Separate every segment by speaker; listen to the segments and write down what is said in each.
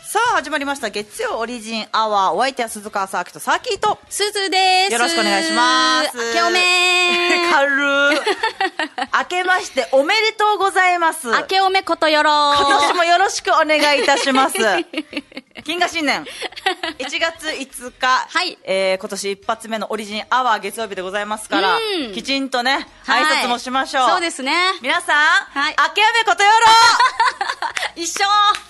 Speaker 1: さあ始まりました月曜オリジンアワー。お相手は鈴川サーキとサーキーと
Speaker 2: すずです。
Speaker 1: よろしくお願いします。
Speaker 2: 明けおめ
Speaker 1: 軽い明けましておめでとうございます。
Speaker 2: 明けおめことよろ
Speaker 1: 今年もよろしくお願いいたします金河新年1月5日、
Speaker 2: はい、
Speaker 1: 今年一発目のオリジンアワー月曜日でございますから、きちんとね挨拶もしましょう、
Speaker 2: そうですね。
Speaker 1: 皆さん、
Speaker 2: はい、
Speaker 1: 明けおめことよろ
Speaker 2: 一緒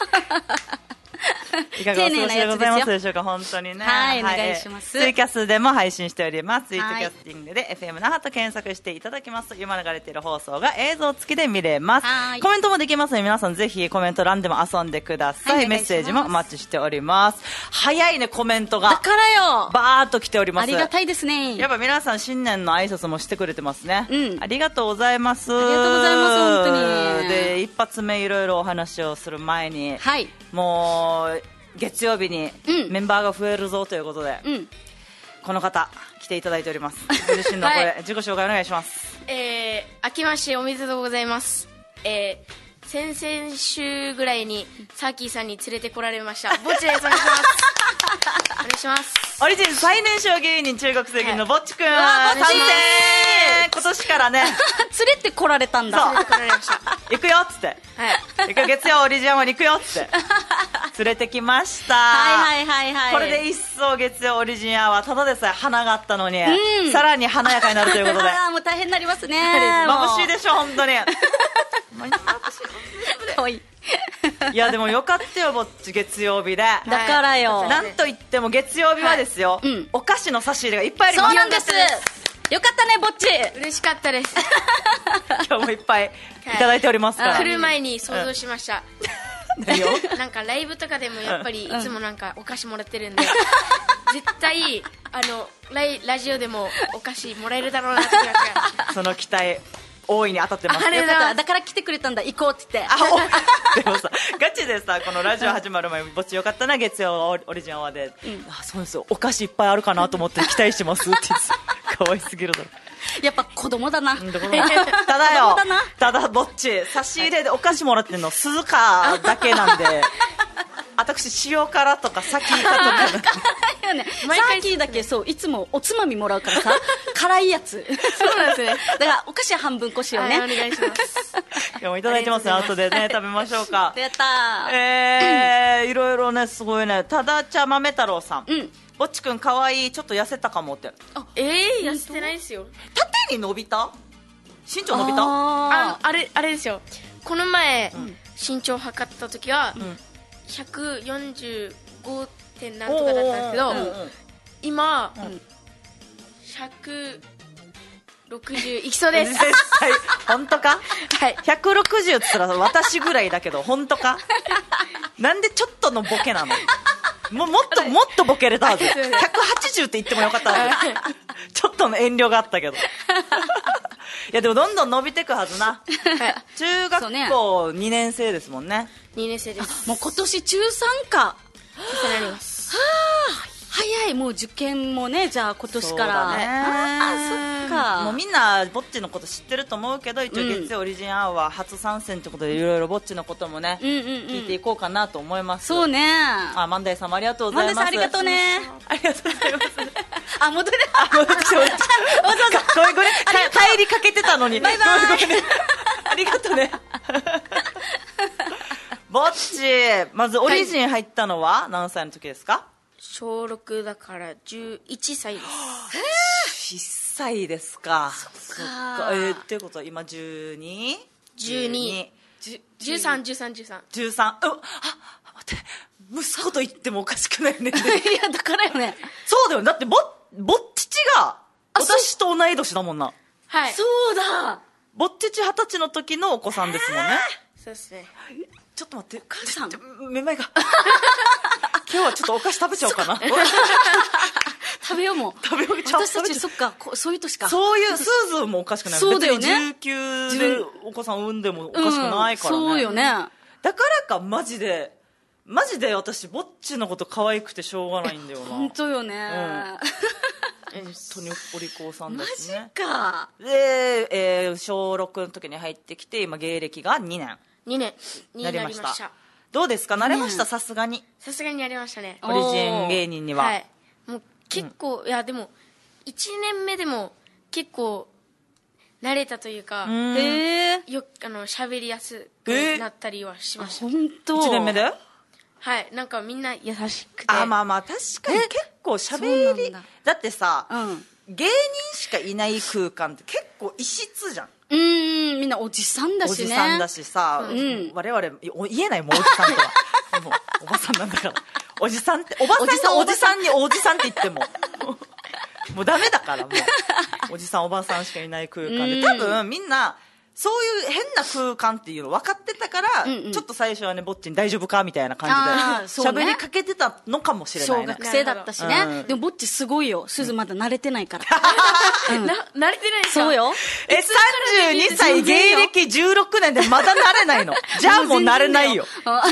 Speaker 1: いかがお過ごしでございますでしょうか。本当にね、
Speaker 2: はい、お願いします。
Speaker 1: ツイキャスでも配信しております。ツイートキャスティングで FM 那覇と検索していただきますと今流れている放送が映像付きで見れます。コメントもできますので皆さんぜひコメント欄でも遊んでください、メッセージもお待ちしております。早いね、コメントが
Speaker 2: だからよ
Speaker 1: バーっと来ております。
Speaker 2: ありがたいですね。
Speaker 1: やっぱ皆さん新年の挨拶もしてくれてますね、ありがとうございます。
Speaker 2: ありがとうございます。本当に
Speaker 1: で一発目いろいろお話をする前に、
Speaker 2: はい、
Speaker 1: もう月曜日にメンバーが増えるぞということで、この方来ていただいております。ご自身の声、自己紹介お願いします。
Speaker 3: 明けましておめでとうございます。先々週ぐらいにサーキーさんに連れてこられましたぼっちです。お願いしますお願いします。
Speaker 1: オリジン最年少芸人中学生芸人のぼっちくん、
Speaker 2: 参戦。
Speaker 1: 今年からね
Speaker 2: 連れてこられたんだ。
Speaker 3: 連れてこられました
Speaker 1: 行くよっつって、はい、行く月曜オリジンアワーに行くよっつって連れてきました。
Speaker 2: はいはいはいはい。
Speaker 1: これで一層月曜オリジンアワーただでさえ花があったのに、さらに華やかになるということで
Speaker 2: もう大変になりますね。
Speaker 1: 眩しいでしょ本当にいやでもよかったよぼっち月曜日で。
Speaker 2: だからよ、
Speaker 1: なんといっても月曜日はですよ、お菓子の差し入れがいっぱいあります。
Speaker 2: そうなんです。よかったねぼっち。
Speaker 3: 嬉しかったです
Speaker 1: 今日もいっぱいいただいておりますから、
Speaker 3: 来る前に想像しました、
Speaker 1: 何を
Speaker 3: なんかライブとかでもやっぱりいつもなんかお菓子もらってるんで、絶対ラジオでもお菓子もらえるだろうなって
Speaker 1: その期待大いに当たってます。
Speaker 2: よかった。だから来てくれたんだ、行こうって言って。
Speaker 1: でもさガチでさこのラジオ始まる前ぼっちよかったな月曜オリジンアワーで、そうですよお菓子いっぱいあるかなと思って期待してますって言って可愛すぎるだろ。
Speaker 2: やっぱ子供だな
Speaker 1: ただよただぼっち差し入れでお菓子もらってるの鈴鹿だけなんで私塩辛とかサキイカとか
Speaker 2: よね、サーキーだけそういつもおつまみもらうからさ辛いやつ。
Speaker 3: そうなんですね。
Speaker 2: だからお菓子半分こしようね。
Speaker 3: お願いします
Speaker 1: 今日もいただいてますね。後でね食べましょうか。
Speaker 2: やったー。
Speaker 1: いろいろねすごいね。ただ茶豆太郎さん、ぼっちくんかわいいちょっと痩せたかもって。
Speaker 3: 痩せてないですよ。
Speaker 1: 縦に伸びた身長伸びた。
Speaker 3: あれですよ、この前、身長測った時は、145点なんとかだったんですけど、今、160いきそうです。
Speaker 1: 絶対本当か。
Speaker 3: はい、
Speaker 1: 160って言ったら私ぐらいだけど本当か。なんでちょっいのボケなの。もっとボケれたはず。180って言ってもよかったはず。ちょっとの遠慮があったけど。いやでもどんどん伸びてくはずな。中学校2年生ですもんね。
Speaker 3: 2年生です。
Speaker 2: もう今年中3か。
Speaker 3: そうなります。
Speaker 2: 早い。もう受験もね、じゃあ今年から。
Speaker 1: そうだね。
Speaker 2: そっか。
Speaker 1: もうみんなぼっちのこと知ってると思うけど、一応月曜オリジンアワー初参戦ということでいろいろぼっちのこともね、聞いていこうかなと思います。
Speaker 2: そうね。
Speaker 1: 万代さんもありがとうございます。
Speaker 2: 万代さんありがとうね。
Speaker 1: ありがとうございます。
Speaker 2: 戻ってきて
Speaker 1: ごめん帰りかけてたのに。
Speaker 2: バイバイ。
Speaker 1: ありがとうね。ぼっちまずオリジン入ったのは何歳の時ですか。
Speaker 3: 小6だから11歳です。
Speaker 1: 1歳ですか。そっか。っていうことは今 12?12
Speaker 3: 13
Speaker 1: 13。待って息子と言ってもおかしくないね。
Speaker 2: いやだからよね。
Speaker 1: そうだよ。だってぼっちちが私と同い年だもんな。
Speaker 3: はい。
Speaker 2: そうだ。
Speaker 1: ぼっちち20歳の時のお子さんですもんね。
Speaker 3: そうですね。
Speaker 1: ちょっと待って、
Speaker 2: 母さん
Speaker 1: めまいが今日はちょっとお菓子食べちゃおうかな。
Speaker 2: 食べようも私たちそっかそういう年か。
Speaker 1: そういうスーズーもおかしくない。
Speaker 2: そうだよね。
Speaker 1: 別に19でお子さん産んでもおかしくないからね。
Speaker 2: そうよね。
Speaker 1: だからかマジで私ぼっちのこと可愛くてしょうがないんだよな。
Speaker 2: 本当よね。
Speaker 1: 本当にお利口さんですね。
Speaker 2: マジか。
Speaker 1: で、小6の時に入ってきて今芸歴が2年
Speaker 3: になりました。
Speaker 1: どうですか、慣れました、さすがに。
Speaker 3: さすがにやりましたね。
Speaker 1: オリジン芸人には。
Speaker 3: はい。もう結構、いやでも、1年目でも結構、慣れたというか、
Speaker 2: へえ。
Speaker 3: よく、喋りやすくなったりはしました。
Speaker 2: 本当。
Speaker 1: 1年目で
Speaker 3: はい。なんかみんな優しくて。
Speaker 1: まあ確かに結構喋り、だってさ、芸人しかいない空間って結構異質じゃん。
Speaker 2: みんなおじさんだしね。
Speaker 1: おじさんだしさ、我々言えないもん、おじさんとは。もうおばさんなんだから。おじさんって、おばさんがおじさんにおじさんって言っても、もうダメだから、もう。おじさんおばさんしかいない空間で。多分みんな、そういう変な空間っていうの分かってたから、ちょっと最初はね、ぼっちに大丈夫かみたいな感じで、喋りかけてたのかもしれないね。
Speaker 2: 小学生だったしね。でもぼっちすごいよ。すずまだ慣れてないから。
Speaker 3: 慣れてないですか？
Speaker 2: そうよ。
Speaker 1: 32歳芸歴16年でまだ慣れないの。じゃあもう慣れないよ。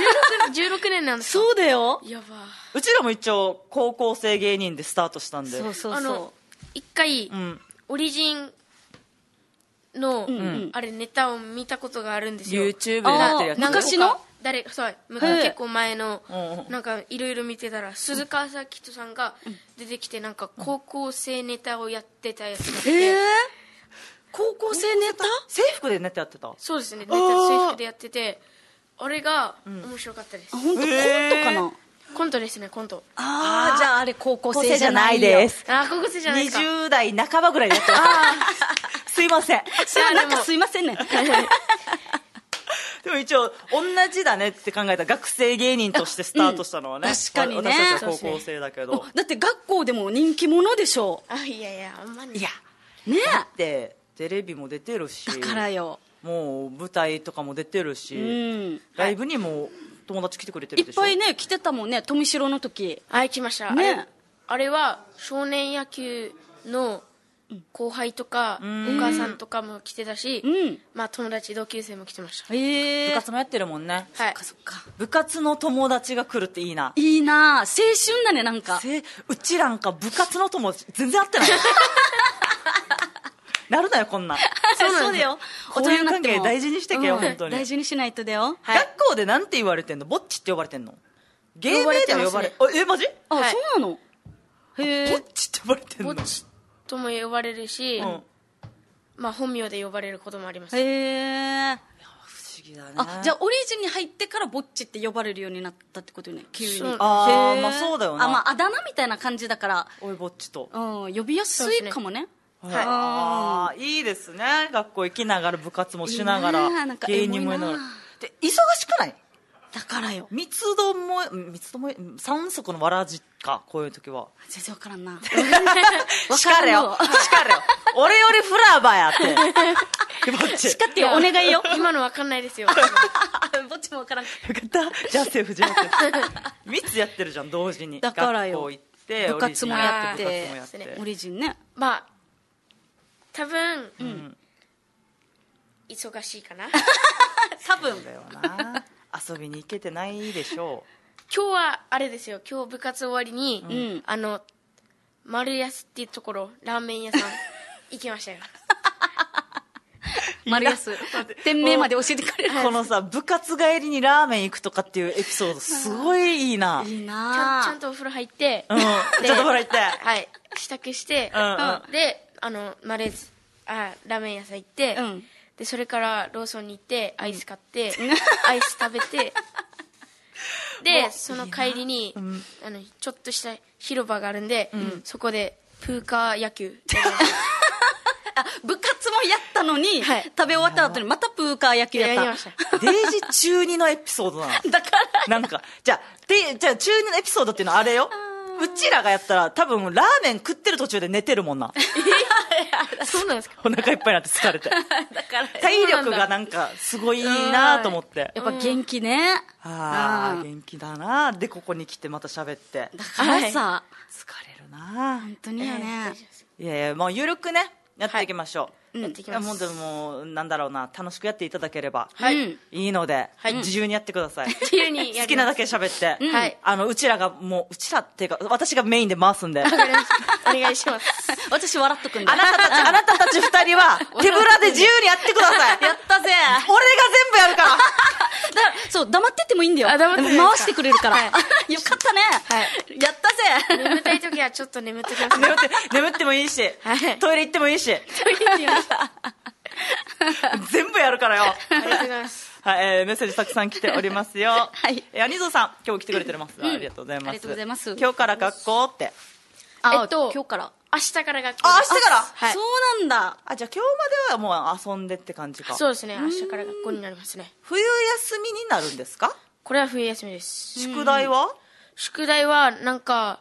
Speaker 3: 16年なんですか？
Speaker 2: そうだよ。
Speaker 3: やば。
Speaker 1: うちらも一応高校生芸人でスタートしたんで。
Speaker 3: 一回、オリジンの、あれネタを見たことがあるんですよ。
Speaker 1: YouTube でやってるやつ。
Speaker 2: 昔の
Speaker 3: そう結構前の、なんかいろいろ見てたら鈴川咲人さんが出てきて、なんか高校生ネタをやってたやつがあって、
Speaker 2: 高校生ネタ
Speaker 1: 制服でネタやってた？
Speaker 3: そうですね、ネタ制服でやってて、あれが面白かったです。
Speaker 2: 本当コントかな？
Speaker 3: コントですね、コント。
Speaker 2: じゃああれ高校生じゃない
Speaker 1: です。
Speaker 3: 高校生じゃないですか。
Speaker 1: 20代半ばぐらいでやってますすいません。
Speaker 2: なんかすいませんね。
Speaker 1: でも一応同じだねって考えた、学生芸人としてスタートしたのはね、
Speaker 2: 確かにね。
Speaker 1: 私たちは高校生だけど、
Speaker 2: だって学校でも人気者でしょ。
Speaker 3: いやいや、あんまり。
Speaker 1: いや
Speaker 2: ね
Speaker 1: だってテレビも出てるし、
Speaker 2: だからよ、
Speaker 1: もう舞台とかも出てるし、ライブにも友達来てくれてるでしょ。
Speaker 2: いっぱいね来てたもんね、富城の時。
Speaker 3: 来ましたね。あれは少年野球の後輩とかお母さんとかも来てたし、まあ友達、同級生も来てました。
Speaker 1: 部活もやってるもんね。
Speaker 3: はい。
Speaker 2: そっか。
Speaker 1: 部活の友達が来るっていいな。
Speaker 2: いいな、青春だね。なんか
Speaker 1: うちらんか部活の友達全然会ってないなるなよこんなん。
Speaker 2: そうだよ。
Speaker 1: 交友関係大事にしてけよ、本当に。
Speaker 2: 大事にしないとだよ。
Speaker 1: 学校でなんて言われてんの？ぼっちって呼ばれてんの？芸名で呼ばれ、マジ？
Speaker 2: そうなの？へえ。
Speaker 1: ぼっちって呼ばれてんの？
Speaker 3: ぼっちとも呼ばれるし、まあ本名で呼ばれることもあります。
Speaker 2: へえ。
Speaker 1: 不思議だね。
Speaker 2: じゃあオリジンに入ってからぼっちって呼ばれるようになったってことよね、急に。
Speaker 1: まあそうだよな。
Speaker 2: まああだ名みたいな感じだから、
Speaker 1: おいぼっちと
Speaker 2: 呼びやすいかもね。
Speaker 1: いいですね。学校行きながら部活もしながら芸人もやりながらで、忙しくない？
Speaker 2: だからよ。
Speaker 1: 密度も三足のわらじか、こういう時は。
Speaker 2: 全然わからんな。
Speaker 1: 叱れよ。俺よりフラーバーやって。
Speaker 2: 叱ってよ、お願いよ。
Speaker 3: 今のわかんないですよ。
Speaker 2: ぼっちもわからん。よ
Speaker 1: かった。じゃあセーフ、じゃあセーフ。3つやってるじゃん、同時に。
Speaker 2: だからよ。
Speaker 1: 学校行って、
Speaker 2: 部活もやって
Speaker 1: て。
Speaker 2: オリジンね。
Speaker 3: まあ、多分、忙しいかな。
Speaker 2: 多分
Speaker 1: だよな。遊びに行けてないでしょう。
Speaker 3: 今日はあれですよ、今日部活終わりに、丸安っていうところ、ラーメン屋さん行きましたよ。
Speaker 2: 丸安店名まで教えてくれる。
Speaker 1: このさ、部活帰りにラーメン行くとかっていうエピソードすごいいいな。
Speaker 2: いいな。
Speaker 3: ちゃんとお風呂入って、
Speaker 1: ちゃんとお風呂入って、
Speaker 3: はい、支度して、でラーメン屋さん行って、でそれからローソンに行ってアイス買って、アイス食べて、でその帰りにちょっとした広場があるんで、そこでプーカー野球
Speaker 2: 部活もやったのに、食べ終わった後にまたプーカー野球やった。
Speaker 3: やりました。
Speaker 1: デイジ中2のエピソードなの。
Speaker 2: だから
Speaker 1: なんかじゃあ中2のエピソードっていうのはあれよ。うちらがやったら多分ラーメン食ってる途中で寝てるもんな。
Speaker 3: そうなんですか。
Speaker 1: お腹いっぱいになって疲れて。体力がなんかすごいいいなと思って。
Speaker 2: やっぱ元気ね。
Speaker 1: 元気だな。でここに来てまた喋って。
Speaker 2: だからさ、
Speaker 1: 疲れるな。
Speaker 2: 本当によね。
Speaker 1: いやいや、もうゆるくねやっていきましょう。
Speaker 3: やっていきます。
Speaker 1: もうでもなんだろうな、楽しくやっていただければいいので、自由にやってください。
Speaker 3: 自由に
Speaker 1: 好きなだけ喋って、うちらっていうか私がメインで回すんで
Speaker 3: お願いします。
Speaker 2: 私笑っとくんで。
Speaker 1: あなたたち2人は手ぶらで自由にやってください。
Speaker 2: やったぜ。
Speaker 1: 俺が全部やるから。
Speaker 2: そう黙っててもいいんだよ。
Speaker 3: あ黙ってていいですか
Speaker 2: 回してくれるから、
Speaker 3: は
Speaker 2: よかったね、やったぜ。
Speaker 3: 眠たい時はちょっと眠ってきます。
Speaker 1: 眠ってもいいし、
Speaker 3: はい
Speaker 1: トイレ行ってもいいし、
Speaker 3: トイレ行ってみました。
Speaker 1: 全部やるからよ。
Speaker 3: ありがとうございます。
Speaker 1: はい、メッセージたくさん来ておりますよ。
Speaker 2: はい、
Speaker 1: アニゾーさん今日来てくれてます、ありがとうございます。
Speaker 2: ありがとうございます。
Speaker 1: 今日から学校って。
Speaker 2: 今日から
Speaker 3: 明日から学校
Speaker 1: あ、
Speaker 3: です。
Speaker 1: 明日から、
Speaker 3: はい
Speaker 2: そうなんだ。
Speaker 1: あ、じゃあ今日まではもう遊んでって感じか。
Speaker 3: そうですね、明日から学校になりますね。
Speaker 1: 冬休みになるんですか？
Speaker 3: これは冬休みです。
Speaker 1: 宿題は？
Speaker 3: 宿題はなんか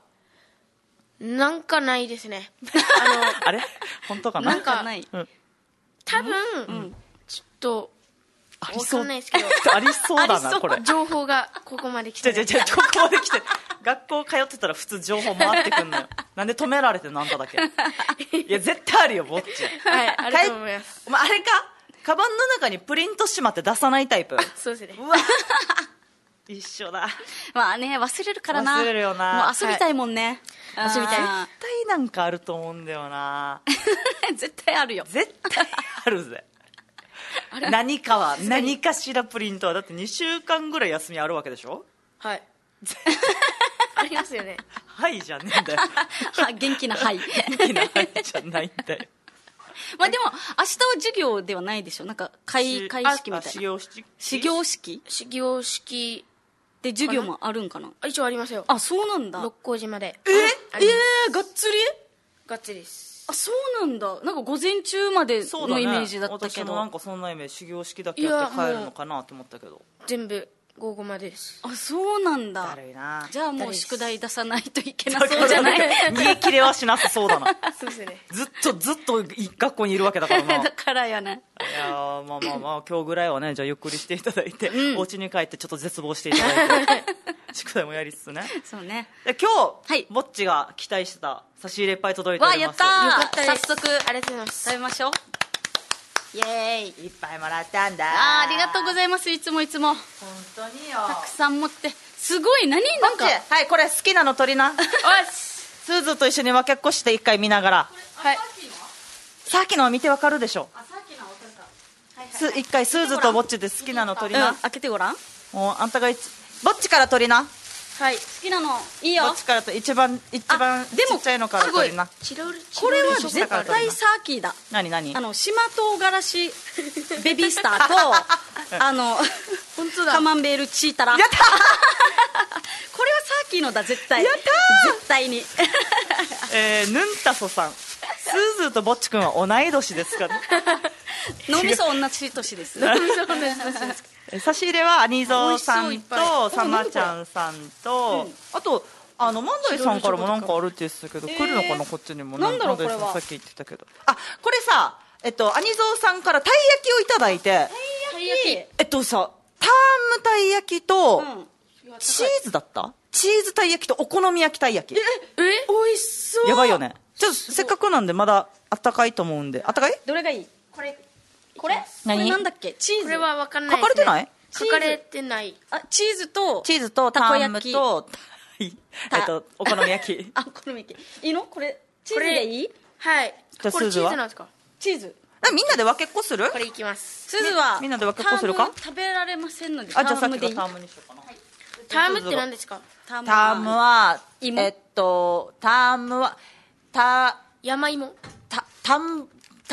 Speaker 3: ないですね。
Speaker 1: あれ本当かな？
Speaker 3: なんか
Speaker 2: ない。
Speaker 3: 多分、ちょっとわかんないですけど
Speaker 1: ありそうだなこれ。
Speaker 3: 情報がここまで来てない。
Speaker 1: ここまで来て学校通ってたら普通情報回ってくんのよ。なんで止められてんのあんただけ。いや絶対あるよぼっち。
Speaker 3: はい、あると思います。
Speaker 1: お前あれか、カバンの中にプリントしまって出さないタイプ。
Speaker 3: そうですね。
Speaker 1: うわ一緒だ。
Speaker 2: まあね、忘れるからな。
Speaker 1: 忘れるよな。
Speaker 2: もう遊びたいもんね、
Speaker 3: 遊びたい。
Speaker 1: 絶対なんかあると思うんだよな。
Speaker 2: 絶対あるよ。
Speaker 1: 絶対あるぜ。何かしらプリントはだって2週間ぐらい休みあるわけでしょ。
Speaker 3: はい。ありますよね。
Speaker 1: はいじゃねえんだよ。
Speaker 2: 元気なはい。
Speaker 1: 元気なはいじゃないんだよ。
Speaker 2: まあでも明日は授業ではないでしょ。なんか開式みたいな。
Speaker 1: 始業式。
Speaker 2: 始業式
Speaker 3: 始業式
Speaker 2: で授業もあるんかな。
Speaker 3: 一応ありますよ。
Speaker 2: あ、そうなんだ。
Speaker 3: 六甲島で。
Speaker 2: がっつり
Speaker 3: がっつりです。
Speaker 2: あ、そうなんだ。なんか午前中までのイメージだったけど、
Speaker 1: 私もなんかそんなイメージ、始業式だけやって帰るのかなと思ったけど、
Speaker 3: 全部午後までです。
Speaker 2: あ、そうなんだ。
Speaker 1: だるいな。
Speaker 2: じゃあもう宿題出さないといけなそうじゃない？
Speaker 1: 逃げ切れはしなさそうだな。
Speaker 3: そうですね。
Speaker 1: ずっと学校にいるわけだからな。
Speaker 2: だからやね。
Speaker 1: いやまあ今日ぐらいはね、じゃあゆっくりしていただいて、お家に帰ってちょっと絶望していただいて宿題もやりつつね。
Speaker 2: そうね。
Speaker 1: で今日、
Speaker 2: はい、
Speaker 1: ぼっちが期待してた差し入れいっぱい届いております。
Speaker 2: わ、やったー。
Speaker 3: よかったです。
Speaker 2: 早速
Speaker 3: ありがとうございます。
Speaker 2: 食べましょう。イエーイ。
Speaker 1: いっぱいもらったんだ。
Speaker 2: ありがとうございます。いつも
Speaker 1: 本当によ。
Speaker 2: たくさん持って、すごい。なんか、
Speaker 1: はい、これ好きなの取りな。スーズと一緒に分けっこして一回見ながら。
Speaker 3: はい。
Speaker 1: さっきのは見てわかるでしょ。
Speaker 2: さっきの分かるか。
Speaker 1: 一回スーズとぼっちで好きなの取りな。
Speaker 2: 開けてごらん。
Speaker 1: もうあんたがぼっちから取りな。
Speaker 3: はい。
Speaker 2: 好きなのいいよ。
Speaker 1: ぼっちからと一番ちっちゃいのから取りな。
Speaker 2: これは絶対サーキーだ。
Speaker 1: 何
Speaker 2: 島唐辛子ベビースターと
Speaker 3: 本当だ。
Speaker 2: カマンベールチータラ。
Speaker 1: やった
Speaker 2: これはサーキーのだ絶対。
Speaker 1: やった
Speaker 2: 絶対に。
Speaker 1: ヌンタソさん、スーズーとぼっちくんは同い年ですか？
Speaker 2: 脳みそ同じ年です。
Speaker 1: 差し入れはアニゾーさんとサマちゃんさんと、あとマンダイさんからもなんかあるって言ってたけど、来るのかなこっちにも。
Speaker 2: なんだろうこれは。
Speaker 1: さっき言ってたけど、これさ、アニゾーさんからたい焼きをいただいて、
Speaker 2: たい焼き
Speaker 1: さ、タームたい焼きと、チーズだった？チーズたい焼きとお好み焼きたい焼き。
Speaker 2: 美味しそう。
Speaker 1: やばいよね。ちょっとせっかくなんでまだあったかいと思うんで。あったかい？
Speaker 2: どれがいい？これ
Speaker 1: 何？
Speaker 2: これなんだっけ？チーズ。
Speaker 3: これは分かんないですね。
Speaker 1: 書かれてない？
Speaker 3: 書かれてない。
Speaker 2: チーズと
Speaker 1: タームとお好み焼き。
Speaker 2: お好み焼きいいの？これチーズでいい？
Speaker 3: はい。
Speaker 1: じゃあ
Speaker 3: これチーズなんですか？
Speaker 2: チーズ。
Speaker 1: みんなで分けっこする？
Speaker 3: これいきます。
Speaker 2: スズは
Speaker 1: みんなで分けっこするか？
Speaker 2: 食べられませんので。
Speaker 1: じゃあさっきのタームにしようかな。
Speaker 3: タームって何ですか？
Speaker 1: タームは
Speaker 3: 山芋。
Speaker 1: タイ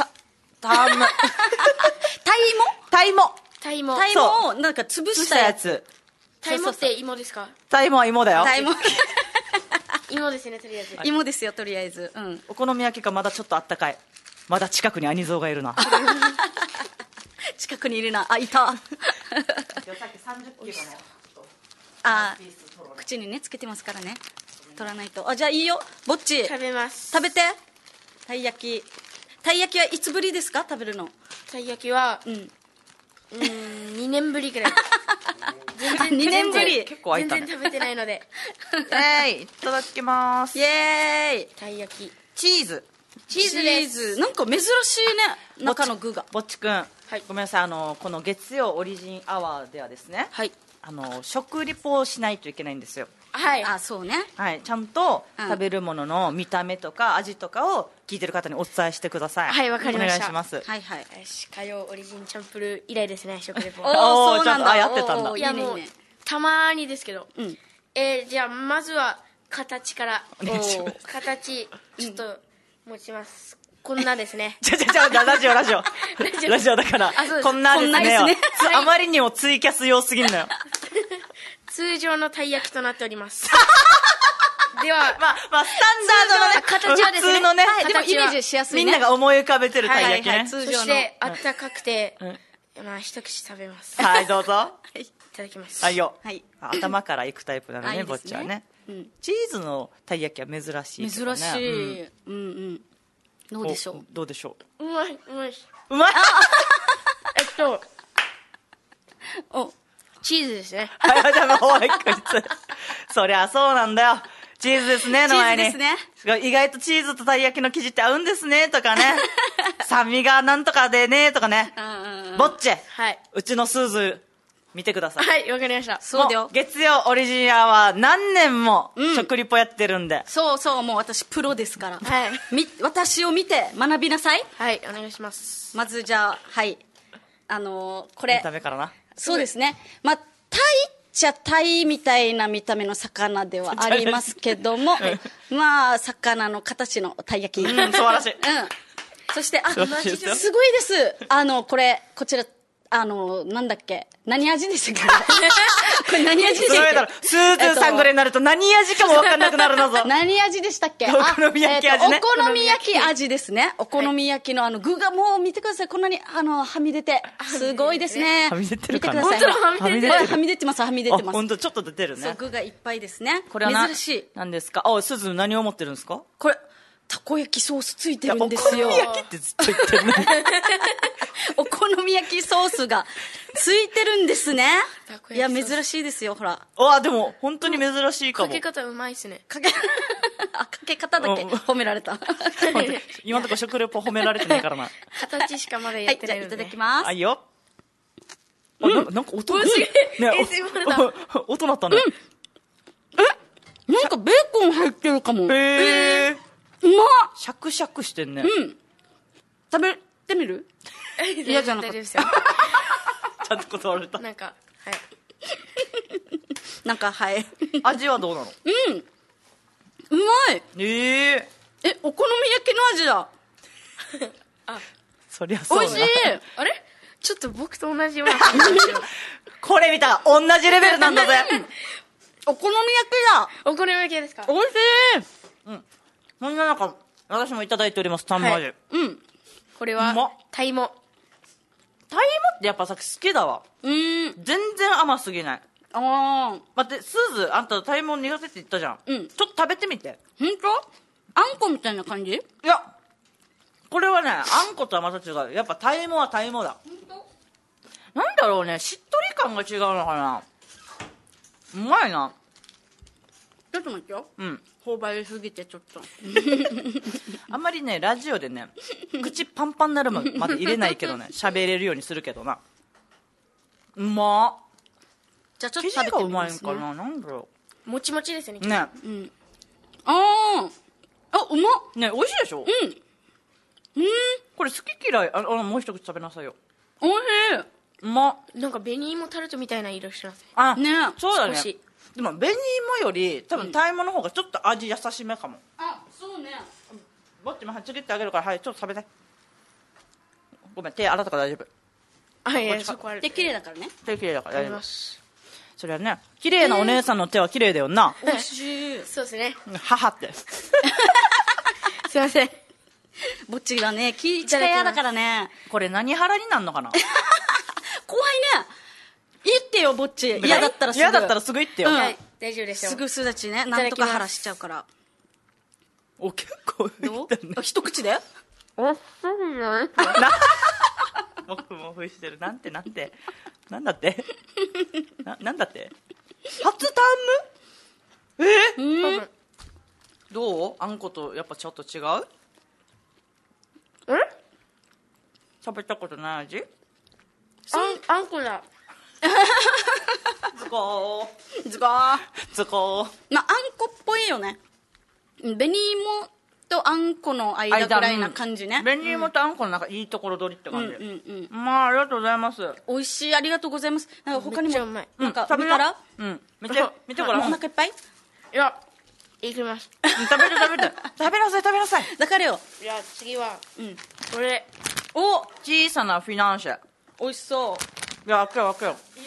Speaker 1: モ
Speaker 2: タイモをなんか潰したやつ。
Speaker 3: タイモって芋ですか？
Speaker 1: タイモは芋だよ。
Speaker 3: 芋ですね、とりあえず。
Speaker 2: 芋ですよ、とりあえず。
Speaker 1: お好み焼きがまだちょっとあったかい。まだ近くにアニゾーがいるな。
Speaker 2: 近くにいるな。いた。
Speaker 1: さっき30キロの
Speaker 2: 口にねつけてますからね。取らないと。じゃあいいよ、ぼっち
Speaker 3: 食べます。
Speaker 2: 食べて。たい焼きはいつぶりですか？食べるの。
Speaker 3: たい焼きは2年ぶりぐらい。
Speaker 2: 2年ぶり。
Speaker 1: 結構空いたね。
Speaker 3: 全然食べてないので。
Speaker 1: いただきます。
Speaker 2: イエーイ。
Speaker 3: たい焼き。
Speaker 1: チーズ
Speaker 2: です。なんか珍しいね、中の具が。
Speaker 1: ぼっちくん、ごめんなさい。この月曜オリジンアワーではですね、食リポをしないといけないんですよ。
Speaker 3: はい。
Speaker 2: あ、そうね。
Speaker 1: はい、ちゃんと食べるものの見た目とか味とかを聞いてる方にお伝えしてください。
Speaker 3: はい、わかりました。
Speaker 1: お願いします。
Speaker 2: はいはい。
Speaker 3: よし、火曜オリジンチャンプルー以来ですね、食レポ。
Speaker 2: おー、そうなんだ。
Speaker 1: やってたんだ。
Speaker 2: い
Speaker 3: いや、もう、たまーにですけど。じゃあ、まずは、形から。形、ちょっと、持ちます。こんなですね。
Speaker 1: ラジオ。ラジオだから、こんなですね。あまりにもツイキャス用すぎんのよ。
Speaker 3: 通常のたい焼きとなっております。では、
Speaker 1: まあ、スタンダードのね、
Speaker 3: 形はですね、
Speaker 1: 普通のね、
Speaker 2: でもイメージしやすいね。
Speaker 1: みんなが思い浮かべてるたい焼きね。
Speaker 3: そして、あったかくて、まあ、一口食べます。
Speaker 1: はい、どうぞ。
Speaker 3: いただきます。
Speaker 1: はいよ。頭からいくタイプなのね、ぼっちはね。チーズのたい焼きは珍しい。
Speaker 2: 珍しい。どうでしょう。
Speaker 1: どうでしょ
Speaker 3: うまい。
Speaker 1: うまい
Speaker 3: チーズですね。
Speaker 1: はい、じゃあもう一個そりゃそうなんだよ。チーズですね、の前に。
Speaker 2: チーズですね。
Speaker 1: 意外とチーズとたい焼きの生地って合うんですね、とかね。酸味がなんとかでね、とかね。ぼっち。
Speaker 3: はい。
Speaker 1: うちのスーズ、見てください。
Speaker 3: はい、わかりました。
Speaker 2: そうだよ。
Speaker 1: 月曜オリジンアは何年も食リポやってるんで。
Speaker 2: そう、もう私プロですから。
Speaker 3: はい。
Speaker 2: 私を見て学びなさい。
Speaker 3: はい、お願いします。
Speaker 2: まずじゃあ、はい。これ。
Speaker 1: 見た目からな。
Speaker 2: そうですね。まあ、タイっちゃタイみたいな見た目の魚ではありますけども、まあ、魚の形のたい焼き。
Speaker 1: 素晴らしい。
Speaker 2: そして、
Speaker 1: すごいです。
Speaker 2: こちら、なんだっけ、何味でしたっけこれ何味でしたっけ。
Speaker 1: スーズーさんぐらいになると何味かも分かんなくなるなぞ。
Speaker 2: 何味でしたっけ。
Speaker 1: お好み焼き味ね。
Speaker 2: お好み焼き味ですね。お好み焼きの具がもう見てください。こんなにはみ出て。すごいですね。
Speaker 1: はみ出てるかな。
Speaker 2: 見てください。
Speaker 1: はみ出てる。
Speaker 2: はみ出てます、はみ出てます。
Speaker 1: 本当ちょっと出てるね。
Speaker 2: そう、具がいっぱいですね。
Speaker 1: これは
Speaker 2: 珍しい。
Speaker 1: 何ですか。スーズー何を持ってるんですか。
Speaker 2: これ、たこ焼きソースついてるんですよ。
Speaker 1: お好み焼きってずっと言ってるね。
Speaker 2: お好み焼きソースがついてるんですね。いや、珍しいですよ、ほら。
Speaker 1: でも、本当に珍しいかも。
Speaker 3: かけ方うまいっすね。
Speaker 2: かけ方だけ褒められた。
Speaker 1: 今のところ食レポ褒められてないからな。
Speaker 3: 形しかまだやってないので。
Speaker 2: じゃあいただきます。
Speaker 1: はいよ。なんか音、ね、音鳴ったね。
Speaker 2: なんかベーコン入ってるかも。
Speaker 1: うまっ。シャクシャクしてんね。
Speaker 2: 食べてみる。嫌じゃなかった。
Speaker 3: ち
Speaker 1: ゃんと断られた。
Speaker 3: なんか、
Speaker 2: はい。
Speaker 1: 味はどうなの。
Speaker 2: うまい。お好み焼きの味だ。
Speaker 1: そりゃそうだ。
Speaker 2: 美味しい。
Speaker 3: あれちょっと僕と同じような感じですよ。
Speaker 1: これ見た同じレベルなんだぜ。
Speaker 2: お好み焼きだ。
Speaker 3: お好み焼きですか。
Speaker 2: 美味しい。
Speaker 1: そんな中、私もいただいております、タンマ味。
Speaker 3: これは、タイモ。
Speaker 1: タイモってやっぱさ、好きだわ。全然甘すぎない。待って、スーズ、あんたタイモ苦手って言ったじゃん。ちょっと食べてみて。
Speaker 2: ほんと？あんこみたいな感じ？
Speaker 1: いや、これはね、あんことはまた違う。やっぱタイモはタイモだ。なんだろうね、しっとり感が違うのかな。うまいな。
Speaker 2: ちょっと待ってよ。頬張りすぎてちょっと。
Speaker 1: あんまりね、ラジオでね、口パンパンになるまで入れないけどね、喋れるようにするけどな。うまっ。
Speaker 2: じゃあちょっと食べてみます、ね。
Speaker 1: 生地がうまいんかな、なんだろ
Speaker 3: う。もちもちですね。
Speaker 1: ね。
Speaker 2: うまっ。
Speaker 1: ね、美味しいでしょ。これ好き嫌い、もう一口食べなさいよ。
Speaker 2: 美味しい。
Speaker 1: うまっ。
Speaker 3: なんか紅芋タルトみたいな色してます
Speaker 2: ね。
Speaker 1: そうだね。でも紅芋より多分タイモの方がちょっと味優しめかも。
Speaker 2: そうね。
Speaker 1: ぼっちもちぎってあげるから、はい、ちょっと食べて。ごめん、手洗ったから大丈夫。
Speaker 3: いや、そこある。
Speaker 2: 手綺麗だからね。
Speaker 1: 手綺麗だから大丈夫。それはね、綺麗なお姉さんの手は綺麗だよな。
Speaker 2: 美味しい。
Speaker 3: そうですね。
Speaker 1: 母って。
Speaker 3: すいません。
Speaker 2: ぼっちがね、気が嫌だからね。
Speaker 1: これ何腹になんのかな。
Speaker 2: 怖いね。言ってよ、ぼっち。嫌だったらすぐ。
Speaker 1: 嫌だったらすぐ言ってよ。
Speaker 3: はい、大丈夫ですよ。
Speaker 2: すぐすだちね。なんとか腹しちゃうから。
Speaker 1: 結構
Speaker 2: どう？一口で？
Speaker 3: そうじゃない？
Speaker 1: 僕もふいしてる。なんだってなんだって初タンム？どう？あんことやっぱちょっと違う？食べたことない味？
Speaker 3: あんこだ。
Speaker 1: ズコー
Speaker 2: ズコー。
Speaker 1: ズコー。
Speaker 2: まあ、あんこっぽいよね。紅芋とあんこの間ぐらいな感じね。
Speaker 1: 紅芋とあんこのなんかいいところ取りって感じ。
Speaker 2: うん。
Speaker 1: まあ、ありがとうございます。
Speaker 2: 美味しい、ありがとうございます。なんか他にも、
Speaker 3: めっちゃうまい
Speaker 2: なんか
Speaker 1: 食べな
Speaker 2: 見たら、
Speaker 1: うん。見てごらん。
Speaker 2: お腹いっぱい
Speaker 3: いやいきます。
Speaker 1: 食べて。食べなさい。
Speaker 2: だからよ。
Speaker 3: じゃあ次は
Speaker 2: うん。
Speaker 3: これ。
Speaker 2: お、
Speaker 1: 小さなフィナンシェ。
Speaker 2: 美味しそう。
Speaker 1: いや、開けよ。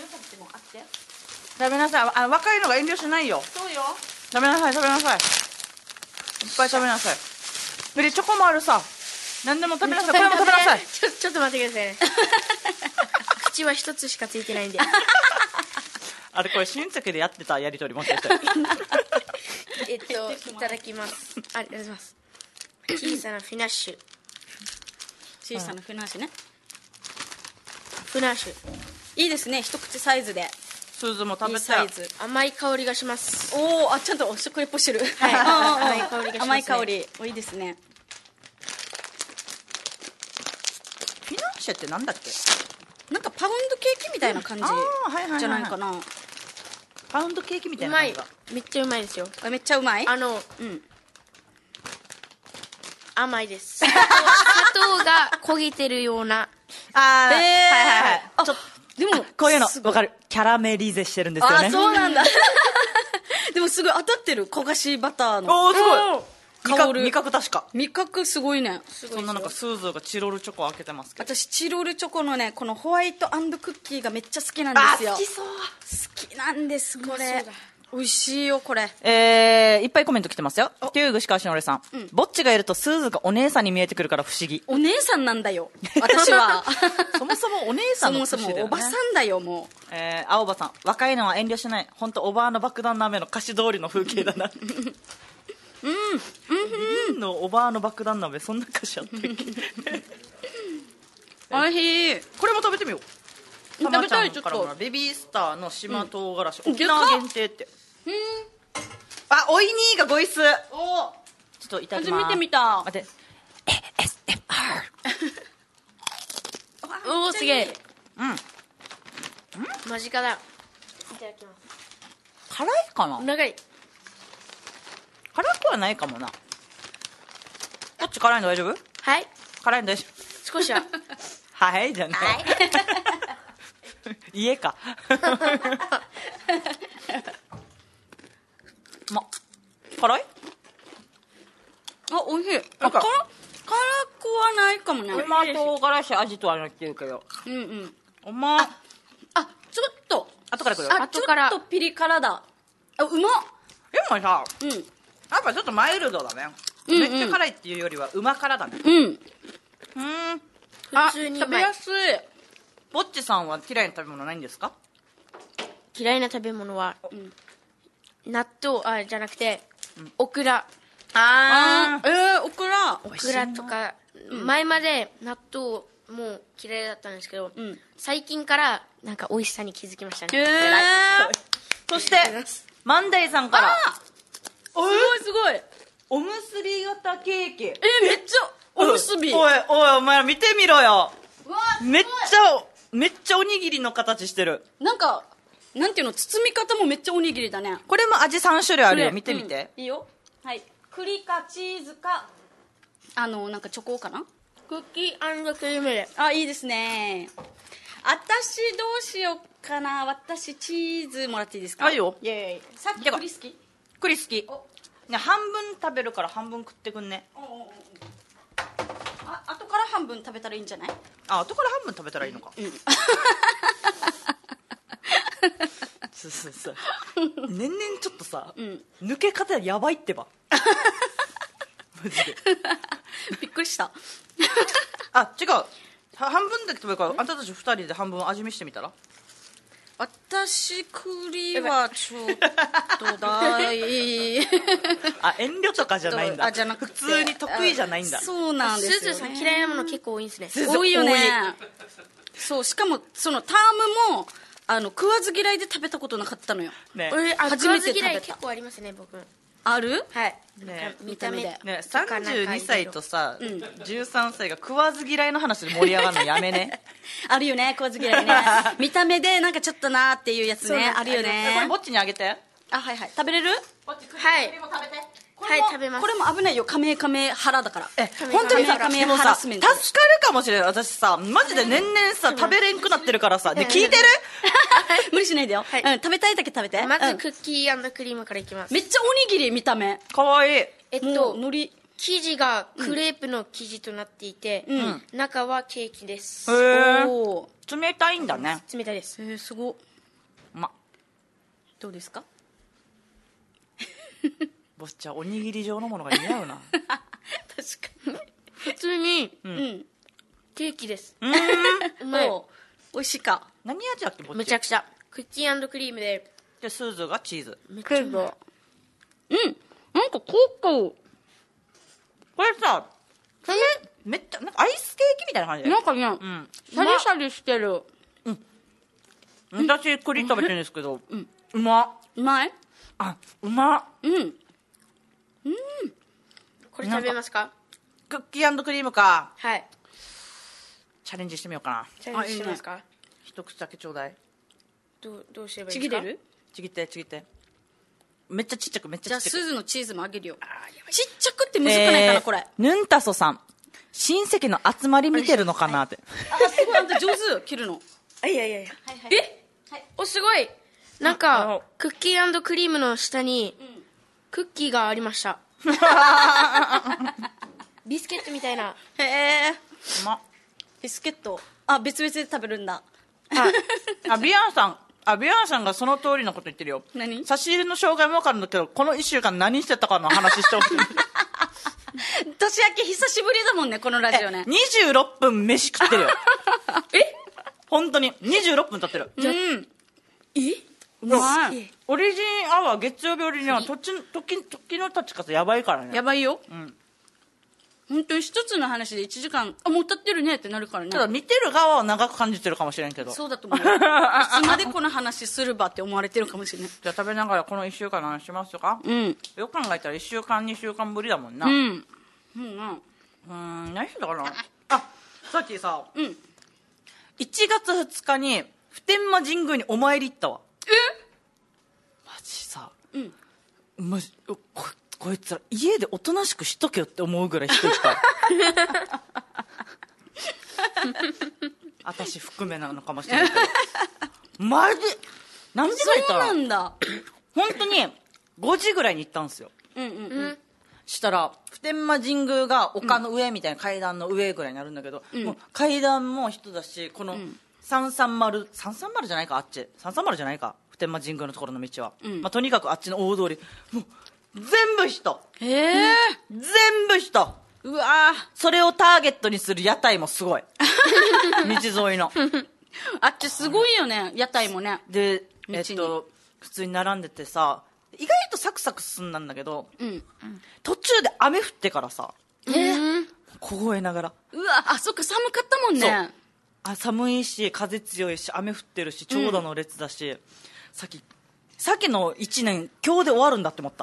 Speaker 1: 食べなさい。若いのが遠慮しないよ。
Speaker 2: そうよ。
Speaker 1: 食べなさい。いっぱい食べなさい。で、チョコもあるさ。何でも食べなさい。これも食べなさい。
Speaker 3: ちょっと待ってくださいね。口は一つしかついてないんで。
Speaker 1: あれ、これ親戚でやってたやりとりもしかして。
Speaker 3: いただきます。ありがとうございます。小さなフィナッシュ。
Speaker 2: 小さなフィナンシェね。
Speaker 3: フィナッシュ。
Speaker 2: いいですね、一口サイズで。
Speaker 1: スーズも食
Speaker 2: い
Speaker 1: べて。
Speaker 2: いサイズ。
Speaker 3: 甘い香りがします。
Speaker 2: おー、ちゃんと食レポしてる。
Speaker 3: はい甘い香りがしますね
Speaker 2: 甘い香り。お、いいですね。
Speaker 1: フィナンシェってなんだっけ？
Speaker 2: なんかパウンドケーキみたいな感じ
Speaker 1: はい
Speaker 2: じゃないかな。
Speaker 1: パウンドケーキみたいうな
Speaker 3: まい
Speaker 1: 感じだ。。
Speaker 3: めっちゃうまいですよ。
Speaker 2: あ、めっちゃうまい。
Speaker 3: うん。甘いです。砂糖が焦げてるような。
Speaker 1: はい。
Speaker 2: あ、
Speaker 1: ちょっ
Speaker 2: でも
Speaker 1: こういうの
Speaker 2: すごい
Speaker 1: わかる。キャラメリゼしてるんですよね。
Speaker 2: あ、そうなんだ。でもすごい当たってる、焦がしバターの
Speaker 1: おー、すごい。
Speaker 2: 香る
Speaker 1: 味覚確か。
Speaker 2: 味覚すごいね。
Speaker 1: そんな中スーズーがチロルチョコを開けてますけど。
Speaker 2: 私チロルチョコのね、このホワイト&クッキーがめっちゃ好きなんですよ。
Speaker 1: 好きそう。
Speaker 2: 好きなんですこれ
Speaker 3: うまそうだ。
Speaker 2: 美味しいよこれ。
Speaker 1: いっぱいコメント来てますよ。テューグシカシノレさん。ぼっちがいるとスーズーがお姉さんに見えてくるから不思議。
Speaker 2: お姉さんなんだよ私は。
Speaker 1: そもそもお姉さ
Speaker 2: そ
Speaker 1: んの
Speaker 2: もそ
Speaker 1: 年だよね。
Speaker 2: もおばさんだよも
Speaker 1: 青葉さん。若いのは遠慮しない。本当おばあの爆弾の雨の歌詞通りの風景だな。のおばあの爆弾鍋そんな歌詞あったっけ？
Speaker 2: う。おいしい。
Speaker 1: これも食べてみよう。
Speaker 2: 食べたい
Speaker 1: たまちゃんからもらうベビースターの島唐辛子、
Speaker 2: うん
Speaker 1: 沖縄限定って。あ、おいにーがごいす。ちょ
Speaker 2: お、
Speaker 1: っといただきます。
Speaker 2: 初めて見た。
Speaker 1: 待って。
Speaker 3: おー、すげえ。
Speaker 1: うん。
Speaker 3: 間近だ。いただきます。
Speaker 1: 辛いかな？
Speaker 3: 長い。
Speaker 1: 辛くはないかもな。こっち辛いの大丈夫？
Speaker 3: はい。
Speaker 1: 辛いの大丈
Speaker 3: 少しは。
Speaker 1: 夫？はいじゃない。家か。辛い？
Speaker 2: あ、おいしい。
Speaker 1: なんか
Speaker 2: 辛くはないかもね。
Speaker 1: 島唐辛子味とはなってるけど。
Speaker 2: うんうん。
Speaker 1: おま。
Speaker 2: あ、ちょっと。
Speaker 1: 後から来るよ。
Speaker 2: あ、ちょっとピリ辛だ。あ、うまっ。
Speaker 1: でもさ、
Speaker 2: うん。
Speaker 1: やっぱちょっとマイルドだね。
Speaker 2: うんうん
Speaker 1: めっちゃ辛いっていうよりはうま辛だね。
Speaker 2: うん。
Speaker 3: 普通にうまい。
Speaker 2: 食べやすい。
Speaker 1: ぼっちさんは嫌いな食べ物ないんですか？
Speaker 3: 嫌いな食べ物は、納豆、じゃなくて、オクラ。
Speaker 2: あー、オクラ。
Speaker 3: オクラとか、前まで納豆も嫌いだったんですけど、
Speaker 2: ん
Speaker 3: 最近からなんか美味しさに気づきましたね。
Speaker 1: そしてマンデイさんから
Speaker 2: すごいすごい。
Speaker 1: おむすび型ケーキ。
Speaker 2: めっちゃおむすび。
Speaker 1: おいお前ら見てみろよ。
Speaker 2: うわ
Speaker 1: めっちゃおにぎりの形してる。
Speaker 2: なんか、なんていうの、包み方もめっちゃおにぎりだね。
Speaker 1: これも味3種類あるよ。
Speaker 2: これ
Speaker 1: 見てみて。
Speaker 2: いいよ。はい。栗かチーズか、なんかチョコかな。
Speaker 3: クッキークリームで。
Speaker 2: あ、いいですね。私どうしようかな。私チーズもらっていいですか？
Speaker 1: あ、いいよ。
Speaker 2: イェーイ。さっき栗好き？
Speaker 1: 栗好き。ね、半分食べるから半分食ってくんね。
Speaker 2: あ、後から半分食べたらいいんじゃない？
Speaker 1: あ、後から半分食べたらいいのか。そう年々ちょっとさ、抜け方やばいってば。マジで。
Speaker 2: びっくりした。
Speaker 1: あ、違う。半分だけ食べるから、あんたたち2人で半分味見してみたら？
Speaker 2: 私栗はちょっとだい。
Speaker 1: あ、遠慮とかじゃないんだ。
Speaker 2: じゃなくて
Speaker 1: 普通に得意じゃないんだ。
Speaker 2: そうなんですよ、ね。
Speaker 3: すずさん嫌いなもの結構多いんですね。
Speaker 1: ず
Speaker 2: 多いよね。そう、しかもそのタームも食わず嫌いで食べたことなかったのよ。
Speaker 1: ね。
Speaker 3: 俺、
Speaker 2: 初めて食べた
Speaker 3: 食わず嫌い結構ありますね、僕。
Speaker 2: ある？
Speaker 3: はい
Speaker 1: ね
Speaker 3: 見た目で
Speaker 1: ね、32歳とさ、13歳が食わず嫌いの話で盛り上がるのやめね。
Speaker 2: あるよね、食わず嫌いね。見た目でなんかちょっとなーっていうやつね、あるよ
Speaker 1: これ
Speaker 2: ね。
Speaker 1: ぼっちにあげて。
Speaker 2: あ、はいはい。食べれる？
Speaker 3: はいはい食べます。
Speaker 2: これも危ないよ、カメカメ腹だから。
Speaker 1: 本当にさ、
Speaker 2: カメ
Speaker 1: でもさ、
Speaker 2: ハラスメン
Speaker 1: 助かる
Speaker 2: ト。
Speaker 1: かもしれない。私さ、マジで年々さ、食べれんくなってるからさ。で、聞いてる？
Speaker 2: 無理しないでよ。
Speaker 3: はい
Speaker 2: うん、食べたいだけ食べて。
Speaker 3: まず
Speaker 2: うん
Speaker 3: クッキークリームからいきます。
Speaker 2: めっちゃおにぎり、見た目。
Speaker 1: かわいい。
Speaker 2: もう、海苔。
Speaker 3: 生地がクレープの生地となっていて、中はケーキです。
Speaker 1: へー。
Speaker 2: おー。
Speaker 1: 冷たいんだね。
Speaker 3: 冷たいです。
Speaker 2: すごっ。どうですか？
Speaker 1: ぼっちゃんおにぎり状のものが似合うな。
Speaker 2: 確かに。
Speaker 3: 普通に
Speaker 2: うん。
Speaker 3: ケーキです。
Speaker 1: うーん。
Speaker 3: うまい。
Speaker 2: お美味しいか。
Speaker 1: 何味だっけ、ぼっち。
Speaker 3: めちゃくちゃ。クッキークリームで、
Speaker 1: で、スーズがチーズ。
Speaker 3: めっちゃうまい。
Speaker 2: うん。なんかココ。
Speaker 1: これさ、めっちゃ、なんかアイスケーキみたいな感じで。
Speaker 2: なんかね、
Speaker 1: うん。
Speaker 2: シャリシャリしてる。
Speaker 1: 私、栗食べてるんですけど、うま。
Speaker 2: うまい？
Speaker 1: あ、うま。
Speaker 2: うん。
Speaker 3: これ食べますか？
Speaker 1: クッキークリームか。
Speaker 3: はい。
Speaker 1: チャレンジしてみようかな。
Speaker 3: チャレンジしてますか？
Speaker 1: 一口だけちょうだい。
Speaker 3: どうすればいいですか？
Speaker 2: ちぎれる？
Speaker 1: ちぎって、ちぎって。めっちゃちっちゃく、めっち
Speaker 2: じゃあ、
Speaker 1: ゃちっちゃく。
Speaker 2: スズのチーズもあげるよ。ちっちゃくってむずくないかな、これ。
Speaker 1: ヌンタソさん。親戚の集まり見てるのかなって。
Speaker 2: あ、すごい、あんた上手、切るの。
Speaker 3: いや。
Speaker 2: はいはい。
Speaker 3: えお、すごい。なんか、クッキークリームの下に、クッキーがありました。ビスケットみたいな。
Speaker 2: へえ。
Speaker 1: うま。
Speaker 2: ビスケット。あ、別々で食べるんだ。
Speaker 1: ビアンさんがその通りのこと言ってるよ。
Speaker 2: 何？
Speaker 1: 差し入れの障害もわかるんだけど、この1週間何してたかの話してほしい。
Speaker 2: 年明け久しぶりだもんね、このラジオね。
Speaker 1: 26分飯食ってるよ。本当に26分経ってる。
Speaker 2: うん。
Speaker 3: え
Speaker 2: うまい。
Speaker 1: オリジンアワー月曜日オリジンは時の立ち方やばいからね。
Speaker 2: やばいよ。
Speaker 1: ん
Speaker 2: 本当に一つの話で1時間、あ、もう経ってるねってなるからね。
Speaker 1: ただ見てる側は長く感じてるかもしれんけど。
Speaker 2: そうだと思うよ。いつまでこの話するばって思われてるかもしれない。
Speaker 1: じゃあ食べながらこの1週間の話しますか。
Speaker 2: うん。
Speaker 1: よく考えたら1週間2週間ぶりだもんな。
Speaker 2: うん。何
Speaker 1: してたかな。あ、さっきさ、
Speaker 2: うん。
Speaker 1: 1月2日に普天間神宮にお参り行ったわ。マジさ、マジこいつら家でおとなしくしとけよって思うぐらい人いっぱい。私含めなのかもしれないけど、マジ何時ぐらい行った
Speaker 2: そう
Speaker 1: ら
Speaker 2: なんだ。
Speaker 1: 本当に5時ぐらいに行ったんですよ。したら普天間神宮が丘の上みたいな階段の上ぐらいになるんだけど、もう階段も人だし、この330じゃないか、あっち330じゃないか、普天間神宮のところの道は、とにかくあっちの大通りもう全部人、全部人、
Speaker 2: うわ
Speaker 1: それをターゲットにする屋台もすごい。道沿いの
Speaker 2: あっちすごいよね、屋台もね。
Speaker 1: で
Speaker 2: 道に
Speaker 1: 普通に並んでてさ、意外とサクサク進んだんだけど、
Speaker 2: うん。
Speaker 1: 途中で雨降ってからさ、凍えながら、
Speaker 2: うわ、あ、そっか、寒かったもんね。
Speaker 1: 寒いし風強いし雨降ってるし長蛇の列だし、さっきの1年今日で終わるんだって思った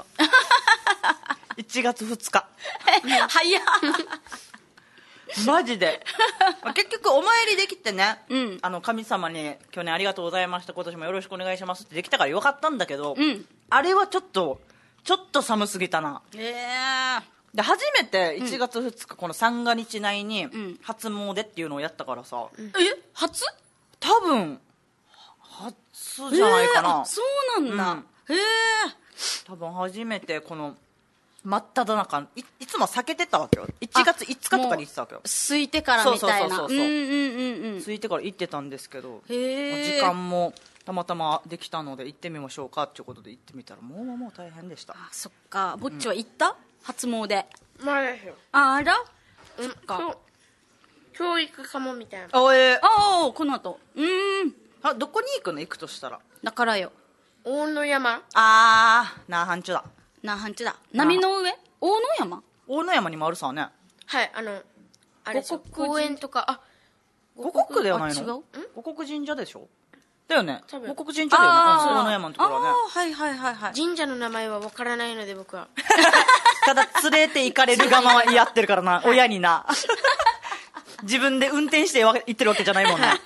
Speaker 1: 。1月2日
Speaker 2: 早っ。
Speaker 1: マジで。結局お参りできてね、
Speaker 2: うん
Speaker 1: 神様に去年ありがとうございました、今年もよろしくお願いしますってできたからよかったんだけど、
Speaker 2: うん
Speaker 1: あれはちょっと寒すぎたな。で初めて1月2日この三が日内に初詣っていうのをやったからさ、
Speaker 2: 初？
Speaker 1: 多分初じゃないかな、
Speaker 2: あ、そうなんだ。
Speaker 1: 多分初めてこの真っ只中 いつも避けてたわけよ。1月5日とかに行ってたわけよ。
Speaker 2: 空いてからみたいな。
Speaker 1: そう空いてから行ってたんですけど、時間もたまたまできたので行ってみましょうかっていうことで行ってみたらもう大変でした。
Speaker 2: あ、そっか。ぼっちは行った？初詣。
Speaker 3: まあですよ。
Speaker 2: あら？そっか。
Speaker 3: 教育かもみたいな。
Speaker 2: ああ、この後。
Speaker 1: どこに行くの？行くとしたら。
Speaker 2: だからよ。
Speaker 3: 大野山。
Speaker 1: 那覇町だ。
Speaker 2: 那覇町だ。波の上？大野山？
Speaker 1: 大野山にもあるさね。
Speaker 3: はい、あれですよ、公園とか、
Speaker 1: 五穀ではないの？
Speaker 2: 違う？
Speaker 1: 五穀神社でしょ？だよね。
Speaker 3: 多分
Speaker 1: 五穀神社だよね。大野山のところはね。
Speaker 2: はいはいはいはい。
Speaker 3: 神社の名前はわからないので僕は。
Speaker 1: ただ連れて行かれる側はやってるからな、親にな。自分で運転して行ってるわけじゃないもんな。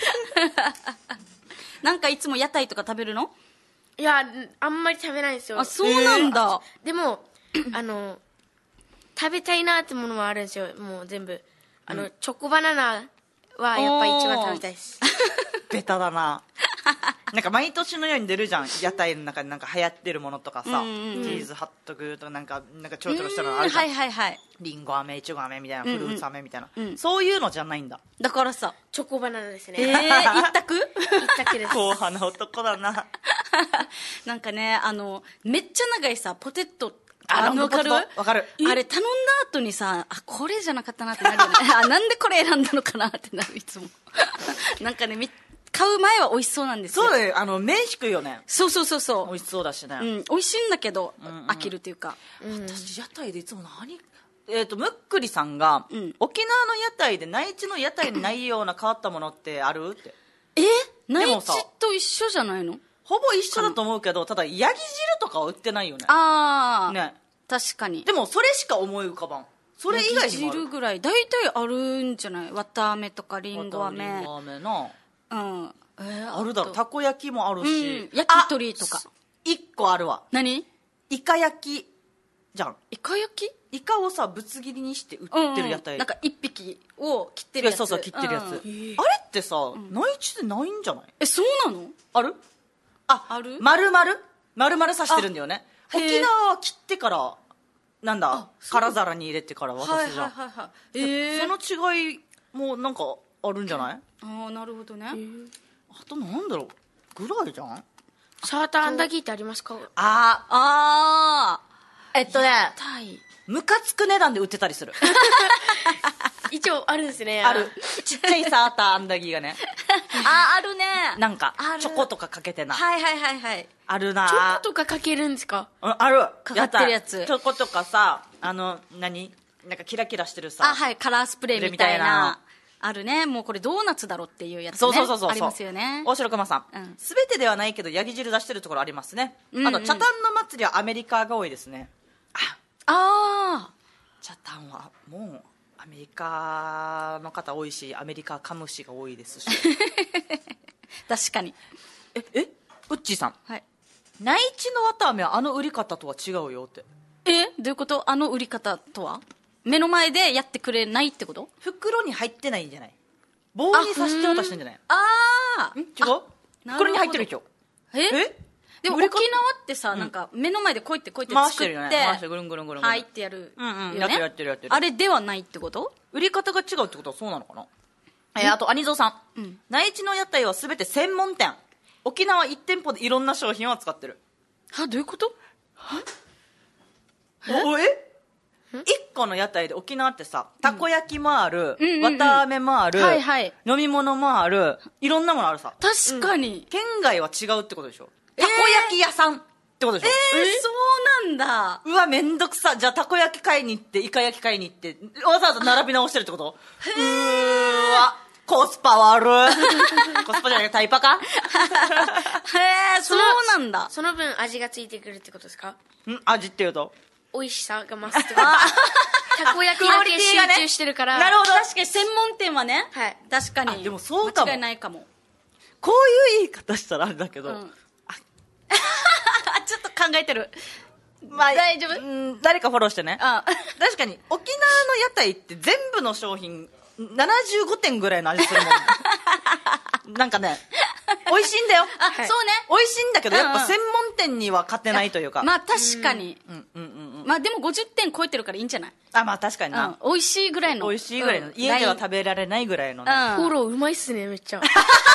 Speaker 2: なんかいつも屋台とか食べるの？
Speaker 3: いや、あんまり食べないんですよ。
Speaker 2: あ、そうなんだ。
Speaker 3: でも、食べたいなってものもあるんですよ。もう全部。チョコバナナはやっぱ一番食べたいです。
Speaker 1: ベタだな。なんか毎年のように出るじゃん、屋台の中でなんか流行ってるものとかさ、チーズハットグとかなんかちょろちょろしたのあるじゃん。
Speaker 2: はいはいはい。
Speaker 1: リンゴ飴、いちご飴みたいな、フルーツ飴みたいな、そういうのじゃないんだ。
Speaker 2: だからさ、
Speaker 3: チョコバナナですね。
Speaker 2: 一択？
Speaker 3: 一択です。
Speaker 1: 硬派な男だな。
Speaker 2: なんかね、めっちゃ長いさ、ポテト、
Speaker 1: わかる？わかる。
Speaker 2: あれ頼んだ後にさ、これじゃなかったなってなるよね。なんでこれ選んだのかなってなる、いつも。なんかね、買う前は美味しそうなんですよ。
Speaker 1: そうだよ、麺引くよね。
Speaker 2: そうそうそうそう。
Speaker 1: 美味しそうだしね。
Speaker 2: 美味しいんだけど、飽きるというか。
Speaker 1: 私、屋台でいつもむっくりさんが、沖縄の屋台で内地の屋台にないような変わったものってあるって。
Speaker 2: 内地と一緒じゃないの？
Speaker 1: ほぼ一緒だと思うけど、ただ、ヤギ汁とかは売ってないよね。
Speaker 2: ね。確かに。
Speaker 1: でも、それしか思い浮かばん。それ以外にもある。
Speaker 2: 汁ぐらい。大体あるんじゃない？綿飴とかリンゴ飴。
Speaker 1: リンゴ飴な。
Speaker 2: あ
Speaker 1: るだろ。たこ焼きもあるし。
Speaker 2: 焼き鳥とか。
Speaker 1: 一個あるわ。
Speaker 2: 何？
Speaker 1: イカ焼きじゃん。
Speaker 2: イカ焼き？
Speaker 1: イカをさ、ぶつ切りにして売ってる屋台。
Speaker 2: なんか一匹を切ってるやつ。
Speaker 1: そうそう、切ってるやつ。あれってさ、内地でないんじゃない？
Speaker 2: そうなの？
Speaker 1: ある？
Speaker 2: ある？
Speaker 1: 丸々刺してるんだよね。沖縄は切ってから、なんだ、空皿に入れてから渡すじゃん。その違いもなんかあるんじゃない？
Speaker 2: なるほどね。
Speaker 1: あとなんだろうぐらいじゃん。
Speaker 3: サーターアンダギーってありますか？
Speaker 1: ムカつく値段で売ってたりする。
Speaker 3: 一応あるんですね。
Speaker 1: ある。ちっちゃいサーターアンダギーがね。
Speaker 2: あるね。
Speaker 1: なんかチョコとかかけてな。
Speaker 2: はいはいはいはい。
Speaker 1: あるな。
Speaker 3: チョコとかかけるんですか？
Speaker 1: ある。
Speaker 2: かかってるやつ。
Speaker 1: チョコとかさ、なんかキラキラしてるさ。
Speaker 2: はい、カラースプレーみたいな。あるね。もうこれドーナツだろっていうやつね。
Speaker 1: そう。
Speaker 2: ありますよね。
Speaker 1: 大城熊さん。すべてではないけど、ヤギ汁出してるところありますね。茶炭の祭りはアメリカが多いですね。茶炭はもうアメリカの方多いし、アメリカカムシが多いですし。
Speaker 2: 確かに。
Speaker 1: ウッチーさん。
Speaker 2: はい。
Speaker 1: 内地の綿飴は売り方とは違うよって。
Speaker 2: どういうこと？売り方とは？目の前でやってくれないってこと？
Speaker 1: 袋に入ってないんじゃない？棒に刺して渡してんじゃない？違う？袋に入ってるよ。
Speaker 2: でも沖縄ってさ、なんか目の前でこうやって作って
Speaker 1: 回してるよね。回してぐるんぐるんぐるん。
Speaker 2: はいってやるよね。
Speaker 1: やってる。
Speaker 2: あれではないってこと？
Speaker 1: 売り方が違うってことはそうなのかな？あと、兄蔵さん。内地の屋台はすべて専門店。沖縄1店舗でいろんな商品を扱ってる。
Speaker 2: どういうこと？
Speaker 1: 1個の屋台で沖縄ってさ、たこ焼きもある、綿飴もある、飲み物もある、いろんなものあるさ。
Speaker 2: 確かに。
Speaker 1: 県外は違うってことでしょ？たこ焼き屋さんってことでしょ？
Speaker 2: そうなんだ。
Speaker 1: うわ、めんどくさ。じゃあたこ焼き買いに行って、イカ焼き買いに行って、わざわざ並び直してるってこと？わ、コスパ悪い。コスパじゃないか、タイパか？
Speaker 2: そうなんだ。
Speaker 3: その分味がついてくるってことですか？
Speaker 1: 味っていうと？
Speaker 3: 美味しさが増すってこと。たこ焼きだけ集中してるから。
Speaker 2: なるほど。確かに専門店はね。
Speaker 3: はい。
Speaker 2: 確かに。
Speaker 1: でもそうかも。
Speaker 2: 間違いないかも。
Speaker 1: こういう言い方したらあれだけど。
Speaker 2: ちょっと考えてる。大丈夫？
Speaker 1: 誰かフォローしてね。確かに、沖縄の屋台って全部の商品、75点ぐらいの味するもん。なんかね、美味しいんだよ。
Speaker 2: そうね。
Speaker 1: 美味しいんだけど、やっぱ専門店には勝てないというか。
Speaker 2: まあ確かに。まあでも50点超えてるからいいんじゃない？
Speaker 1: まあ確かにな。
Speaker 2: 美味しいぐらいの。
Speaker 1: 美味しいぐらいの。家では食べられないぐらいのね。
Speaker 3: フォローうまいっすね、めっちゃ。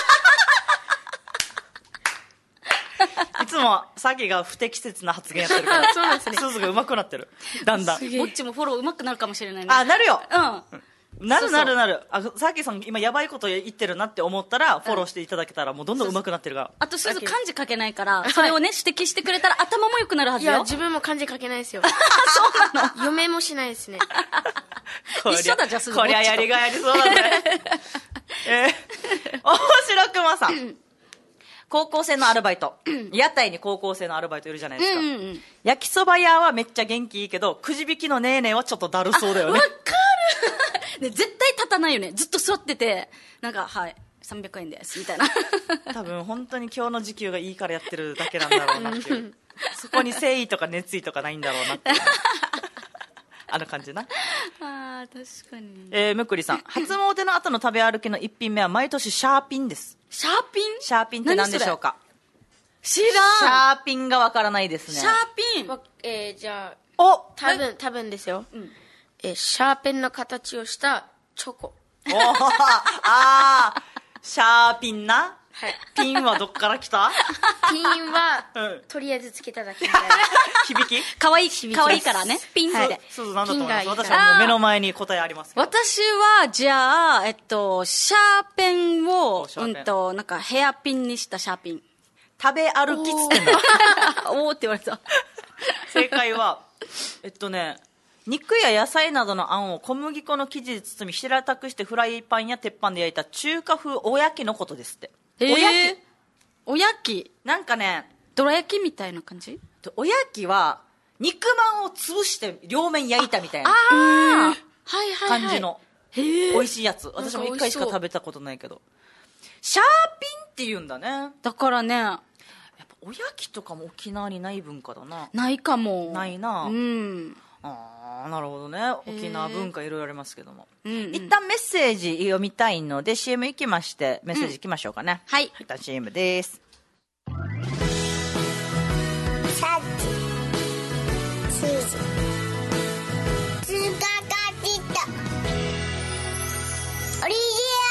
Speaker 1: いつもさきが不適切な発言やってるから。
Speaker 3: そうなんですね。
Speaker 1: すずが上手くなってる。だんだん。
Speaker 2: ぼっちもフォロー上手くなるかもしれないね。
Speaker 1: なるよ。なる。さきさん今やばいこと言ってるなって思ったらフォローしていただけたらもうどんどん上手くなってるから。
Speaker 2: あとすず漢字書けないからそれをね指摘してくれたら頭も良くなるはずよ。
Speaker 3: いや自分も漢字書けないですよ。そうなの。読めもしないですね。
Speaker 2: 一緒だじゃあすず。
Speaker 1: こりゃやりがいありそうだね。大城熊さん。 高校生のアルバイト屋台に高校生のアルバイトいるじゃないですか、焼きそば屋はめっちゃ元気いいけどくじ引きのねーねーはちょっとだるそうだよね。
Speaker 2: わかる。で絶対立たないよね。ずっと座っててなんかはい300円ですみたいな。
Speaker 1: 多分本当に今日の時給がいいからやってるだけなんだろうなっていうそこに誠意とか熱意とかないんだろうなっていうあの感じな。
Speaker 2: あー確かに。
Speaker 1: むくりさん、初詣の後の食べ歩きの一品目は毎年シャーピンです。
Speaker 2: シャーピン？
Speaker 1: シャーピンって何でしょうか？
Speaker 2: 知らん。
Speaker 1: シャーピンがわからないですね。
Speaker 2: シャーピン。
Speaker 3: じゃあ
Speaker 1: お
Speaker 3: 多分ですよ、シャーペンの形をしたチョコ。
Speaker 1: おあーシャーピンな、
Speaker 3: はい、
Speaker 1: ピンはどっから来た？
Speaker 3: ピンは、とりあえずつけただけみたいな。
Speaker 1: 響き？
Speaker 2: かわいいからね。ピンって。
Speaker 1: そうなんだと思います。
Speaker 3: ピンがいいから
Speaker 1: 私はもう目の前に答えありますけど。
Speaker 2: 私はじゃあシャーペンを
Speaker 1: シャーペン
Speaker 2: なんかヘアピンにしたシャーピン。
Speaker 1: 食べ歩きっつってんだ。
Speaker 2: おーって言われた。
Speaker 1: 正解は肉や野菜などのあんを小麦粉の生地で包み平たくしてフライパンや鉄板で焼いた中華風おやきのことですって。おやき
Speaker 2: おやき
Speaker 1: なんかね、
Speaker 2: どら焼きみたいな感じ？
Speaker 1: おやきは肉まんを潰して両面焼いたみたいな
Speaker 2: はいはいはい
Speaker 1: 感じの
Speaker 2: へ
Speaker 1: 美味しいやつ。私も1回しか食べたことないけど、シャーピンって言うんだね。やっ
Speaker 2: だからね
Speaker 1: ぱおやきとかも沖縄にない文化だな。
Speaker 2: ないかも。
Speaker 1: ないな。
Speaker 2: うん
Speaker 1: ああなるほどね。沖縄文化いろいろありますけども、一旦メッセージ読みたいので CM 行きましてメッセージ行きましょうかね、
Speaker 2: はい
Speaker 1: 一旦 CM です。
Speaker 4: サッチスージつかかきたオリジ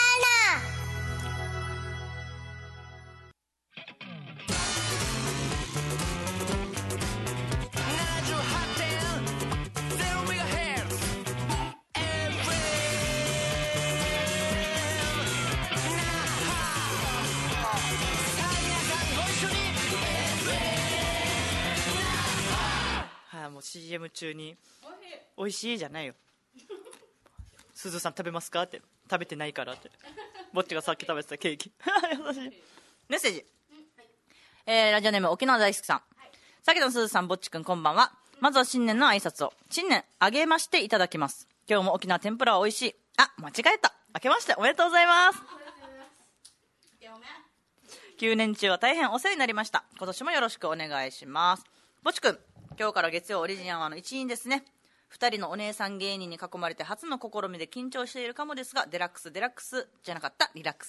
Speaker 1: もう CM 中に美味しいじゃないよすずさん食べますかって食べてないからってぼっちがさっき食べてたケーキ優しい。メッセージ、ラジオネーム沖縄大好きさん、さきのすずさんぼっちくんこんばんは。まずは新年の挨拶を。新年あげましていただきます。今日も沖縄天ぷらは美味しい。あ間違えた。明けましておめでとうございます。9年中は大変お世話になりました。今年もよろしくお願いします。ぼっちくん今日から月曜オリジンアワーの一員ですね。2人のお姉さん芸人に囲まれて初の試みで緊張しているかもですが、デラックスじゃなかった、リラックス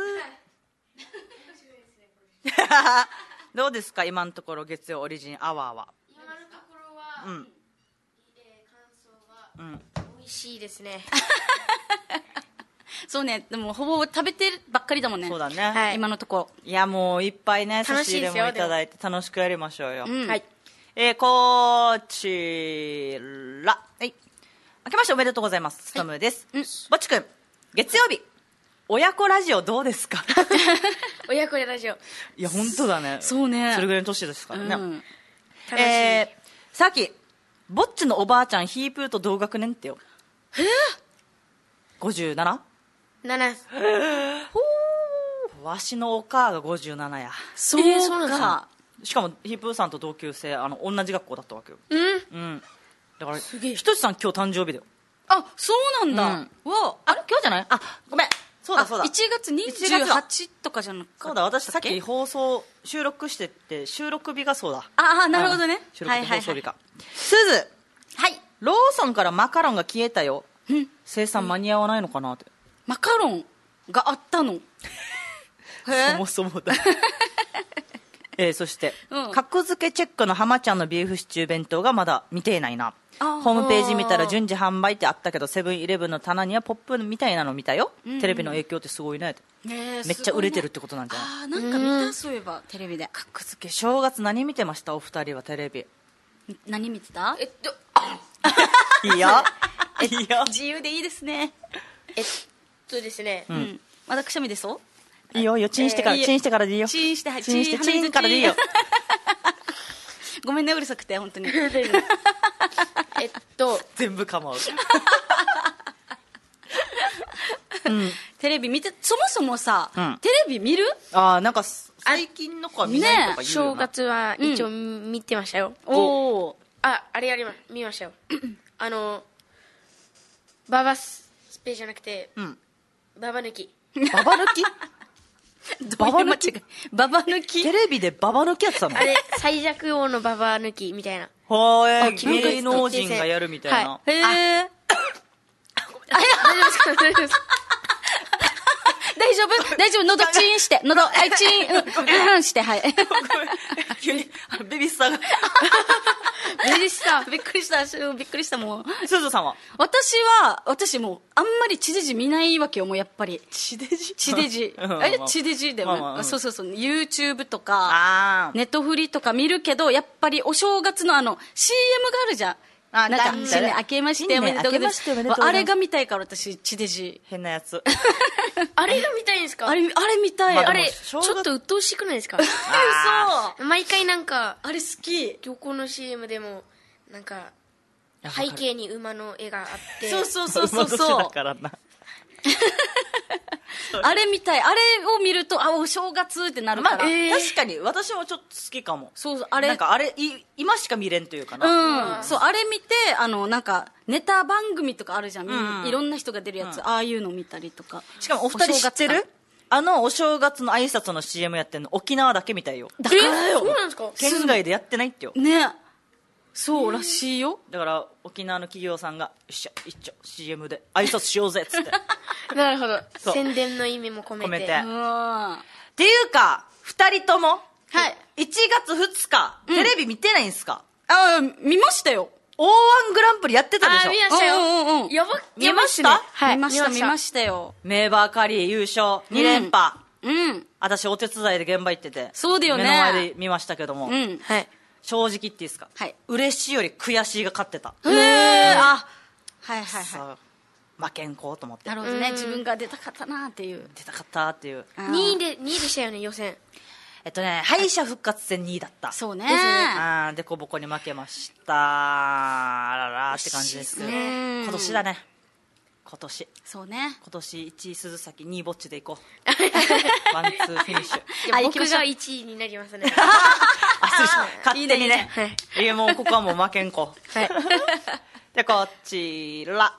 Speaker 1: どうですか今のところ月曜オリジンアワーは。
Speaker 3: 今のところは、感想は、美味しいですね。
Speaker 2: そうね。でもほぼ食べてばっかりだもんね。
Speaker 1: そうだね、
Speaker 2: はい、今のところ。
Speaker 1: いやもういっぱいね差し入れもいただいて楽しくやりましょうよ、はい。こちら、はい、明けましておめでとうございます。ストムです、ぼっちくん月曜日親子ラジオどうですか？
Speaker 3: 親子ラジオ、
Speaker 1: いや本当だね。
Speaker 2: そうね、
Speaker 1: それぐらいの年ですからね、
Speaker 3: 楽しい。
Speaker 1: さっきぼっちのおばあちゃんヒープーと同学年ってよ。57？
Speaker 3: 7。
Speaker 1: わしのお母が57や。
Speaker 2: そうか、
Speaker 1: しかもヒープーさんと同級生同じ学校だったわけよ。だからひとしさん今日誕生日だよ。
Speaker 2: あそうなんだ、わ
Speaker 1: あれ今日じゃない？あごめん、そうだ
Speaker 2: 1月28とかじゃなかったっけ？
Speaker 1: そうだ、私さっき収録してって収録日がそうだ。
Speaker 2: あなるほどね。
Speaker 1: 収録日放送日か。すず、
Speaker 2: はい
Speaker 1: ローソンからマカロンが消えたよ。生産間に合わないのかなって。
Speaker 2: マカロンがあったの？
Speaker 1: そもそもだ。そして、格付けチェックの浜ちゃんのビーフシチュー弁当がまだ見ていないな。ホームページ見たら順次販売ってあったけどセブンイレブンの棚にはポップみたいなの見たよ、テレビの影響ってすごいね。めっちゃ売れてるってことなんじゃない？
Speaker 2: なんか見た、そういえばテレビで。
Speaker 1: 格付け正月何見てました？お二人はテレビ。
Speaker 2: 何見てた？
Speaker 1: いいよいいよ、
Speaker 2: 自由でいいですね。
Speaker 3: ですね、
Speaker 2: まだくしゃみでそう？
Speaker 1: いいよ、チンしてからでいいよ。チンしてからでいいよ。
Speaker 2: ごめんねうるさくて本当に。
Speaker 1: 全部構う。
Speaker 2: テレビ見て、そもそもさ、テレビ見る？
Speaker 1: なんか最近の子は見ないとか言うよな。
Speaker 3: 正月は一応見てましたよ。
Speaker 2: おお。
Speaker 3: あれ見ましたよ。ババスペじゃなくて、ババ抜き。
Speaker 1: ババ抜き
Speaker 2: ババ抜き。ババ抜き。
Speaker 1: テレビでババ抜きやってたの？
Speaker 3: あれ、最弱王のババ抜きみたいな。
Speaker 1: 芸能人がやるみたいな。
Speaker 2: へえ。
Speaker 3: 大丈夫ですか？大丈夫ですか？
Speaker 2: 大丈夫、喉チーンして、喉、チーンして、はい。
Speaker 1: 急に、ベビースターが。
Speaker 2: びっくりした、もう。
Speaker 1: すずさんは？
Speaker 2: 私もう、あんまり地デジ見ないわけよ、もうやっぱり。
Speaker 1: 地デジ
Speaker 2: 地デジ。地デジでも、そう、YouTube とか、ネットフリとか見るけど、やっぱりお正月のCM があるじゃん。なんか、新年明けましておめでとうございます。あれが見たいから私、地デジ。
Speaker 1: 変なやつ。
Speaker 3: あれが見たいんですか？
Speaker 2: あれ見たい。
Speaker 3: あれ、ちょっと鬱陶しくないですか？
Speaker 2: 嘘。
Speaker 3: 毎回なんか、
Speaker 2: あれ好き。
Speaker 3: どこの CM でも、なんか、背景に馬の絵があって。
Speaker 2: そう。
Speaker 1: だからな。
Speaker 2: あれみたい。あれを見ると、お正月ってなるから。
Speaker 1: 確かに、私もちょっと好きかも。
Speaker 2: そう、
Speaker 1: なんか今しか見れんというかな。
Speaker 2: そう、あれ見て、なんか、ネタ番組とかあるじゃん。いろんな人が出るやつ、ああいうの見たりとか。
Speaker 1: しかもお二人知ってる？お正月の挨拶の CM やってんの沖縄だけみたいよ。
Speaker 2: だからよ。
Speaker 3: そうなんですか？
Speaker 1: 県外でやってないってよ。
Speaker 2: ね。そうらしいよ。
Speaker 1: だから沖縄の企業さんがよっしゃ一丁 CM で挨拶しようぜっつって
Speaker 3: なるほど。宣伝の意味も込めて。
Speaker 1: っていうか2人とも1月2日テレビ見てないんすか？
Speaker 2: 見ましたよ。
Speaker 1: O1 グランプリやってたでしょ？
Speaker 3: 見ましたよ。
Speaker 1: 見ました？
Speaker 2: 見ましたよ。
Speaker 1: 名バーカリー優勝2連覇。私お手伝いで現場行ってて、
Speaker 2: そうだよね。
Speaker 1: 目の前で見ましたけども、正直言っていいですか？嬉しいより悔しいが勝ってた。負けんこうと思って。
Speaker 2: なるほどね。自分が出たかったなっていう。
Speaker 1: 出たかったっていう。
Speaker 3: 2位でしたよね、予選。
Speaker 1: 敗者復活戦2位だった。
Speaker 2: そうね。
Speaker 1: でこぼこに負けました。あららって感じです。今年だね。今年。
Speaker 2: そうね。
Speaker 1: 今年1位鈴崎、2位ぼっちでいこう。ワンツーフィニッシュ。
Speaker 3: 僕が1位になりますね。
Speaker 1: 勝手にね。いやもうここはもう負けんこ。でこちら。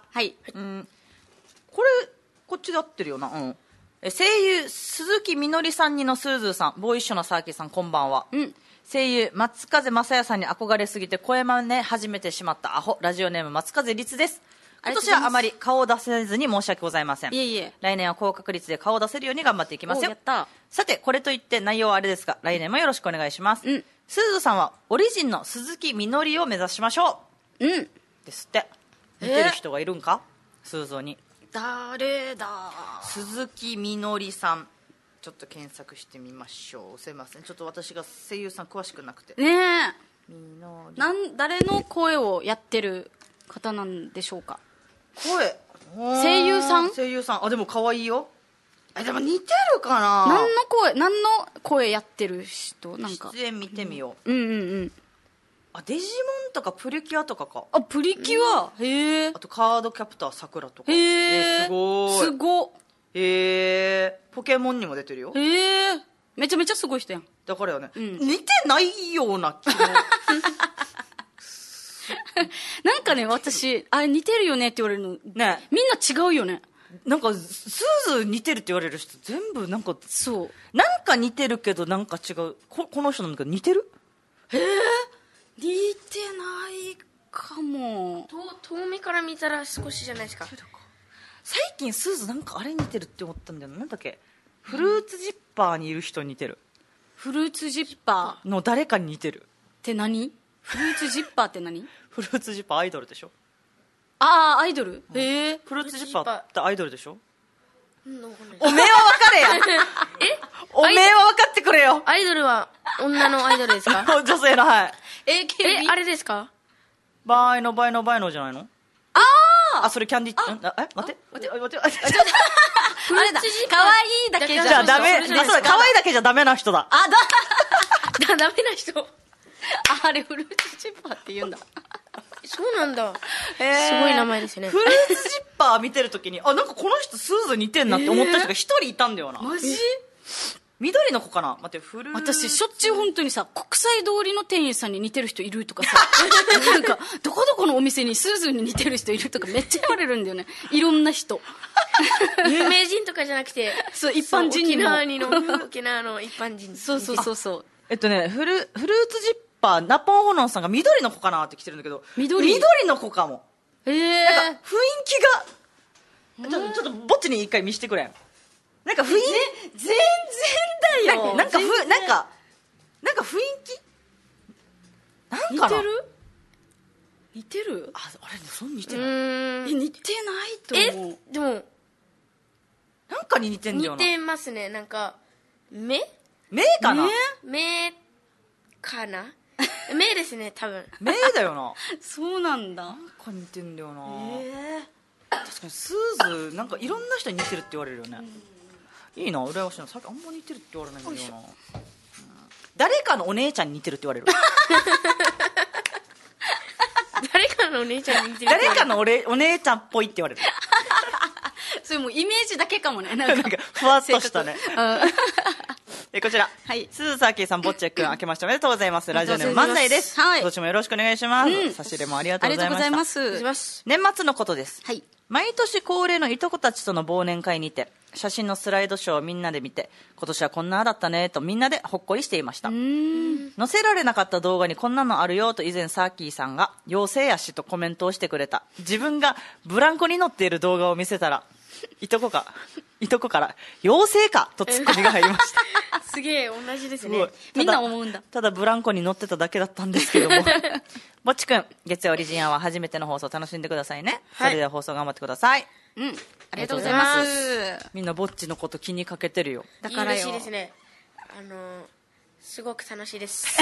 Speaker 1: こっちで合ってるよな。声優鈴木みのりさんにのスーズーさん、ボーイッシュのサーキーさん、こんばんは。声優松風正也さんに憧れすぎて声真似始めてしまったアホ、ラジオネーム松風律です。今年はあまり顔を出せずに申し訳ございません。来年は高確率で顔を出せるように頑張っていきますよ。さてこれといって内容はあれですが、来年もよろしくお願いします。スーズーさんはオリジンの鈴木みのりを目指しましょう。ですって。似てる人がいるんか、スーズーに。
Speaker 2: 誰だ？
Speaker 1: 鈴木みのりさん、ちょっと検索してみましょう。すいません、ちょっと私が声優さん詳しくなくて
Speaker 2: ね。誰の声をやってる方なんでしょうか？声優さん？
Speaker 1: でも可愛いよ。でも似てるかな。
Speaker 2: 何の声やってる人？なんか
Speaker 1: 出演見てみよう。デジモンとかプリキュアとかか。
Speaker 2: プリキュア。へえ。
Speaker 1: あとカードキャプターさくらとか。すごい。
Speaker 2: すご。
Speaker 1: ポケモンにも出てるよ。
Speaker 2: めちゃめちゃすごい人やん。
Speaker 1: だからよね、似てないような気も
Speaker 2: なんかね、私似てるよねって言われるのね、みんな違うよね。
Speaker 1: なんかスーズー似てるって言われる人全部なんか
Speaker 2: そう
Speaker 1: なんか似てるけどなんか違う。この人なんか似てる？
Speaker 2: 似てないかも。
Speaker 3: 遠目から見たら少しじゃないですか。
Speaker 1: 最近スーズーなんかあれ似てるって思ったんだよな。なんだっけ、フルーツジッパーにいる人に似てる。
Speaker 2: フルーツジッパー
Speaker 1: の誰かに似てる
Speaker 2: って何？フルーツジッパーって何？
Speaker 1: フルーツジッパーアイドルでしょ。
Speaker 2: アイドル？
Speaker 1: フルーツジッパーってアイドルでしょ。
Speaker 3: おめえは
Speaker 1: 分かれやおめえは分かってくれよ。
Speaker 3: アイドルは女のアイドルですか？
Speaker 1: 女性の。はい。
Speaker 3: あれですか？
Speaker 1: バイノじゃないの？それキャンディー。待って。
Speaker 2: あれだ。可愛いだけじゃ
Speaker 1: ダメ。可愛いだけじゃダメな人だ。
Speaker 3: ダメな人。
Speaker 2: あれフルーツジッパーって言うんだ。
Speaker 3: そうなんだ。すごい名前ですね。
Speaker 1: フルーツジッパー見てるときになんかこの人スーズー似てんなって思った人が一人いたんだよな。
Speaker 2: マジ？
Speaker 1: 緑の子かな。待って、
Speaker 2: 私しょっちゅう本当にさ、国際通りの店員さんに似てる人いるとかさなんかどこどこのお店にスーズーに似てる人いるとかめっちゃ言われるんだよね。いろんな人
Speaker 3: 有名人とかじゃなくて
Speaker 2: そう一般人にも
Speaker 3: 沖縄の一般人。
Speaker 2: そうフルーツ
Speaker 1: ジッパーナポンホノンさんが緑の子かなって来てるんだけど、緑の子かも。なんか雰囲気がちょっとぼっちに一回見してくれん。なんか雰囲気
Speaker 2: 全然だよ。
Speaker 1: なんか雰囲気なんかな。
Speaker 2: 似てる
Speaker 1: あれそんな似てない。
Speaker 2: 似てないと思う。
Speaker 3: でも
Speaker 1: なんかに似てんだよな。
Speaker 3: 似てますね。なんか目
Speaker 1: かな。
Speaker 3: 目かな目ですね、多分。
Speaker 1: 目だよな。
Speaker 2: そうなんだ。
Speaker 1: なんか似てんだよな。確かにスーズなんかいろんな人に似てるって言われるよね。いいな、羨ましいな。さっきあんま似てるって言われないんだよな。誰かのお姉ちゃんに似てるって言われる。
Speaker 3: 誰かのお姉ちゃんに似てる。
Speaker 1: 誰かのお姉ちゃんっぽいって言われる。
Speaker 2: それもうイメージだけかもね。
Speaker 1: なんかふわっとしたね。こちら、すずさきさん、ぼっちゃくん、明けましておめでとうございます。ラジオネーム漫才です。今年もよろしくお願いします。差し入れもありがとうございました。年末のことです。毎年恒例のいとこたちとの忘年会にて、写真のスライドショーをみんなで見て、今年はこんなだったねとみんなでほっこりしていました。載せられなかった動画にこんなのあるよと以前サーキーさんが妖精やしとコメントをしてくれた自分がブランコに乗っている動画を見せたら、いとこから妖精かとツッコミが入りました
Speaker 3: すげえ同じですね。
Speaker 2: みんな思うんだ。
Speaker 1: ただブランコに乗ってただけだったんですけどもぼっちくん、月曜オリジンアワー初めての放送楽しんでくださいね。それでは放送頑張ってください。
Speaker 2: ありがとうございます。
Speaker 1: みんなぼっちのこと気にかけてるよ。
Speaker 3: だからよ。嬉しいですね。すごく楽しいです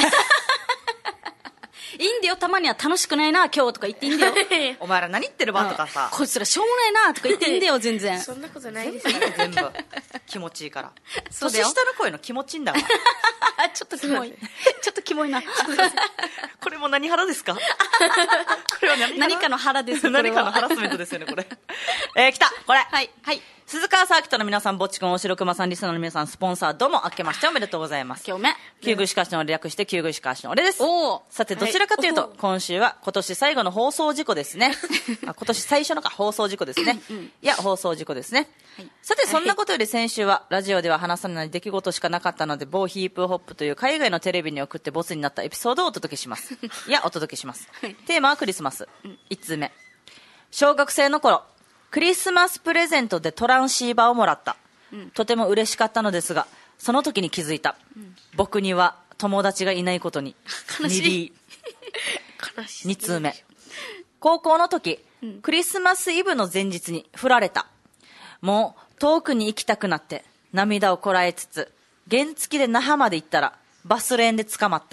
Speaker 2: いいんだよ、たまには楽しくないな今日とか言っていいんだよ
Speaker 1: お前ら何言ってるばとかさ、
Speaker 2: こいつらしょうもないなとか言っていいんだよ全然
Speaker 3: そんなことないですよ
Speaker 1: 全部気持ちいいから年下の声の気持ちいいんだわ
Speaker 2: ちょっとキモいちょっとキモいな
Speaker 1: これも何腹ですかこれは
Speaker 2: 何かの腹です。
Speaker 1: 何かのハラスメントですよねこれ来たこれ鈴川サーキットの皆さん、ぼっちくん、大城熊さん、リスナーの皆さん、スポンサーどうも明けましておめでとうございます。
Speaker 2: 今日目
Speaker 1: 旧具しかしの略して旧具しかしの俺です。さてどちらかというと、今週は今年最後の放送事故ですね今年最初の放送事故ですねいや放送事故ですね、さてそんなことより先週はラジオでは話さない出来事しかなかったので、某ヒープホップという海外のテレビに送ってボツになったエピソードをお届けしますお届けします、テーマはクリスマス。1通目、小学生の頃クリスマスプレゼントでトランシーバーをもらった、とても嬉しかったのですが、その時に気づいた、僕には友達がいないことに。
Speaker 2: 悲しい
Speaker 1: 2通目、高校の時、クリスマスイブの前日に振られた。もう遠くに行きたくなって涙をこらえつつ原付で那覇まで行ったらバスレーンで捕まった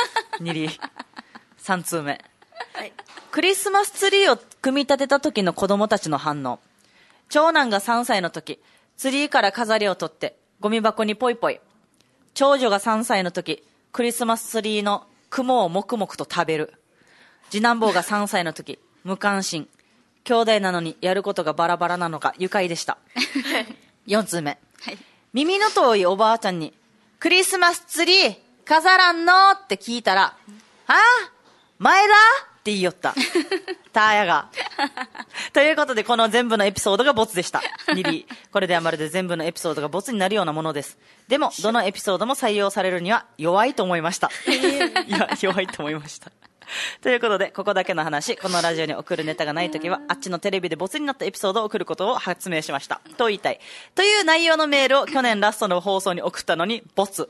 Speaker 1: 3通目、クリスマスツリーを組み立てた時の子供たちの反応。長男が3歳の時、ツリーから飾りを取ってゴミ箱にポイポイ。長女が3歳の時、クリスマスツリーの雲を黙々と食べる。次男坊が3歳の時、無関心。兄弟なのにやることがバラバラなのか愉快でした4通目、耳の遠いおばあちゃんにクリスマスツリー飾らんのって聞いたら、前田って言いよったターヤがということで、この全部のエピソードがボツでした。これではまるで全部のエピソードがボツになるようなものです。でもどのエピソードも採用されるには弱いと思いましたいや弱いと思いましたということで、ここだけの話、このラジオに送るネタがないときはあっちのテレビでボツになったエピソードを送ることを発明しましたと言いたいという内容のメールを去年ラストの放送に送ったのにボツ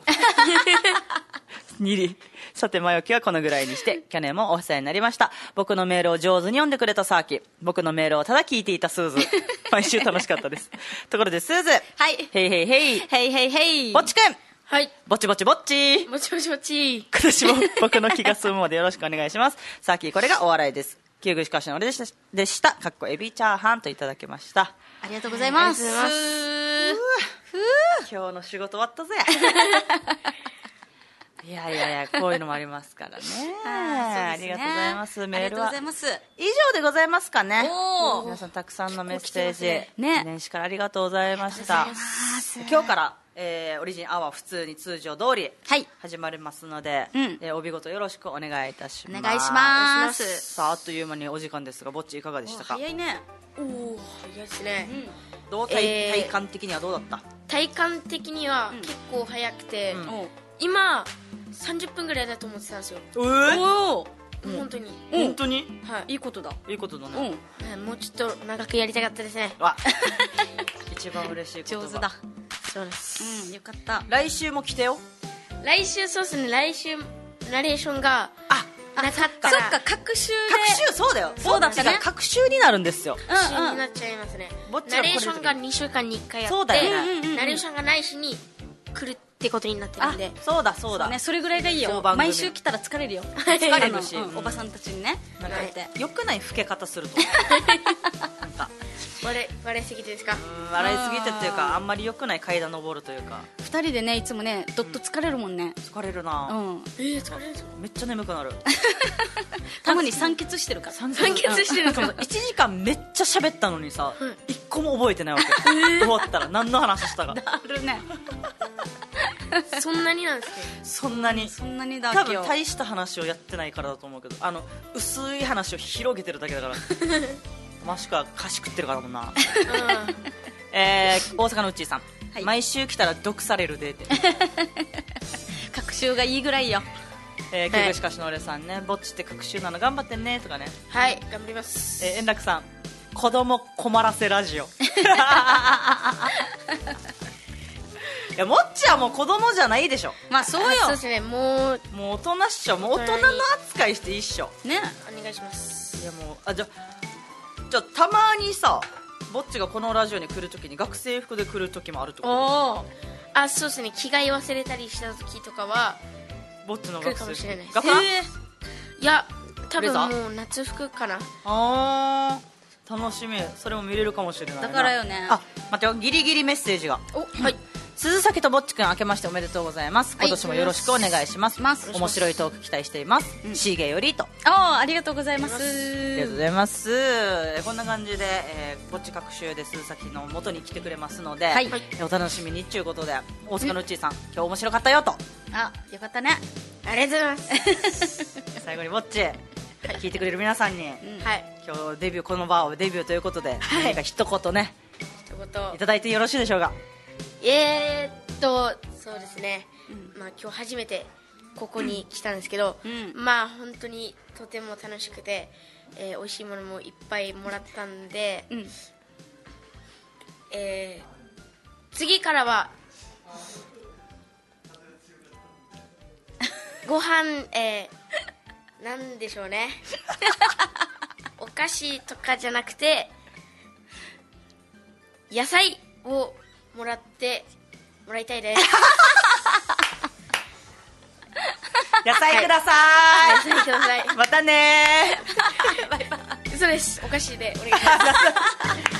Speaker 1: さて前置きはこのぐらいにして、去年もお世話になりました。僕のメールを上手に読んでくれたサーキ、僕のメールをただ聞いていたスーズ毎週楽しかったですところでスーズ、ヘイヘイヘイ
Speaker 2: ヘイヘイヘイ、
Speaker 1: ぼっちくん、ぼちぼちぼっち
Speaker 3: ぼちぼちぼち、
Speaker 1: 今年も僕の気が済むまでよろしくお願いします。さっきこれがお笑いです。旧具しかしの俺でした。かっこエビチャーハンといただきました。
Speaker 2: ありがとうございます。
Speaker 1: 今日の仕事終わったぜいやこういうのもありますからねありがとうございます。メールは以上でございますかね。皆さんたくさんのメッセージ、年始からありがとうございました。今日からオリジンアワー普通に通常通り始まりますので、帯ごとよろしくお願いいたします。
Speaker 2: お願いします。
Speaker 1: さあ、あっという間にお時間ですが、ぼっちいかがでしたか？
Speaker 2: 早いね。
Speaker 3: 早いですね。
Speaker 1: 体感的にはどうだった？
Speaker 3: 体感的には結構早くて、今30分ぐらいだと思ってたんですよ。本当に。
Speaker 1: 本当に？
Speaker 3: はい。
Speaker 2: いいことだ。
Speaker 1: いいことだね。
Speaker 3: もうちょっと長くやりたかったですね。
Speaker 1: 一番嬉しい言葉。
Speaker 2: 上手だ。
Speaker 3: そうです。
Speaker 2: よかった。
Speaker 1: 来週も来てよ。
Speaker 3: 来週そうですね。来週ナレーションがなかったら。
Speaker 2: そっか、隔週で。
Speaker 1: そうだよ。
Speaker 2: そうだったね。
Speaker 1: 隔週になるんですよ。
Speaker 3: 隔週になっちゃいますね。ナレーションが2週間に1回やって、ナレーションがない日に来るってことになってるんで。
Speaker 1: そうだそうだ
Speaker 2: ね、それぐらいがいいよ。毎週来たら疲れるよ。
Speaker 1: 疲れるし、
Speaker 2: おばさんたちにね。
Speaker 1: よくない老け方すると。なんか
Speaker 3: 笑いすぎてですか？
Speaker 1: 笑いすぎてっていうか、あんまりよくない階段登るというか。
Speaker 2: 2人でね、いつもね、どっと疲れるもんね。
Speaker 1: 疲れるな。
Speaker 3: 疲れる。
Speaker 1: めっちゃ眠くなる。
Speaker 2: たまに酸欠してるから。
Speaker 3: 酸欠してるから。
Speaker 1: 1時間めっちゃ喋ったのにさ、1個も覚えてないわけ。終わったら何の話したか。
Speaker 2: なるね。
Speaker 3: そんなになんですね。
Speaker 1: そんなに
Speaker 2: だ。
Speaker 1: 多分大した話をやってないからだと思うけど、薄い話を広げてるだけだから。もしくは菓子食ってるからもんな。大阪のうっちーさん、毎週来たら毒されるでって。
Speaker 2: 隔週がいいぐらいよ。
Speaker 1: ケグシカシの俺さんね、ぼっちって隔週なの頑張ってねとかね。
Speaker 3: はい、頑張ります。
Speaker 1: 円楽さん、子供困らせラジオ。いや、もっちはもう子供じゃないでしょ。
Speaker 2: まあそうよ。
Speaker 3: そうですね、もう
Speaker 1: 大人っしょ。もう大人の扱いしていいっしょ
Speaker 2: ね。
Speaker 3: お願いします。
Speaker 1: いやもう、じゃたまにさ、ぼっちがこのラジオに来るときに学生服で来るときもあるってこと？
Speaker 3: そうですね、着替え忘れたりしたときとかは
Speaker 1: ぼっちの
Speaker 3: 来るかもしれないです。いや、多分もう夏服かな。
Speaker 1: 楽しみ。それも見れるかもしれないな。
Speaker 2: だからよね。
Speaker 1: 待ってよ、ギリギリメッセージが。
Speaker 3: はい。
Speaker 1: 鈴崎とぼっちくん、明けましておめでとうございます。今年もよろしくお願いします。面白いトーク期待しています。シーゲよりと。
Speaker 2: ありがとうございます。
Speaker 1: ありがとうございます。こんな感じで、ぼっち各週で鈴崎の元に来てくれますので、お楽しみにということで、大塚のうっちーさん、今日面白かったよと。
Speaker 2: よかったね。
Speaker 3: ありがとうございます。
Speaker 1: 最後にぼっち、聞いてくれる皆さんに、今日このバーをデビューということで、何か一言ね、いただいてよろしいでしょうか？
Speaker 3: そうですね、今日初めてここに来たんですけど、本当にとても楽しくて、美味しいものもいっぱいもらったんで、次からはご飯、なんでしょうね、お菓子とかじゃなくて野菜をもらいたいです。
Speaker 1: 野菜ください。
Speaker 3: 野菜ください。
Speaker 1: またね。
Speaker 3: バイバイ。そうです。お菓子でお願いします。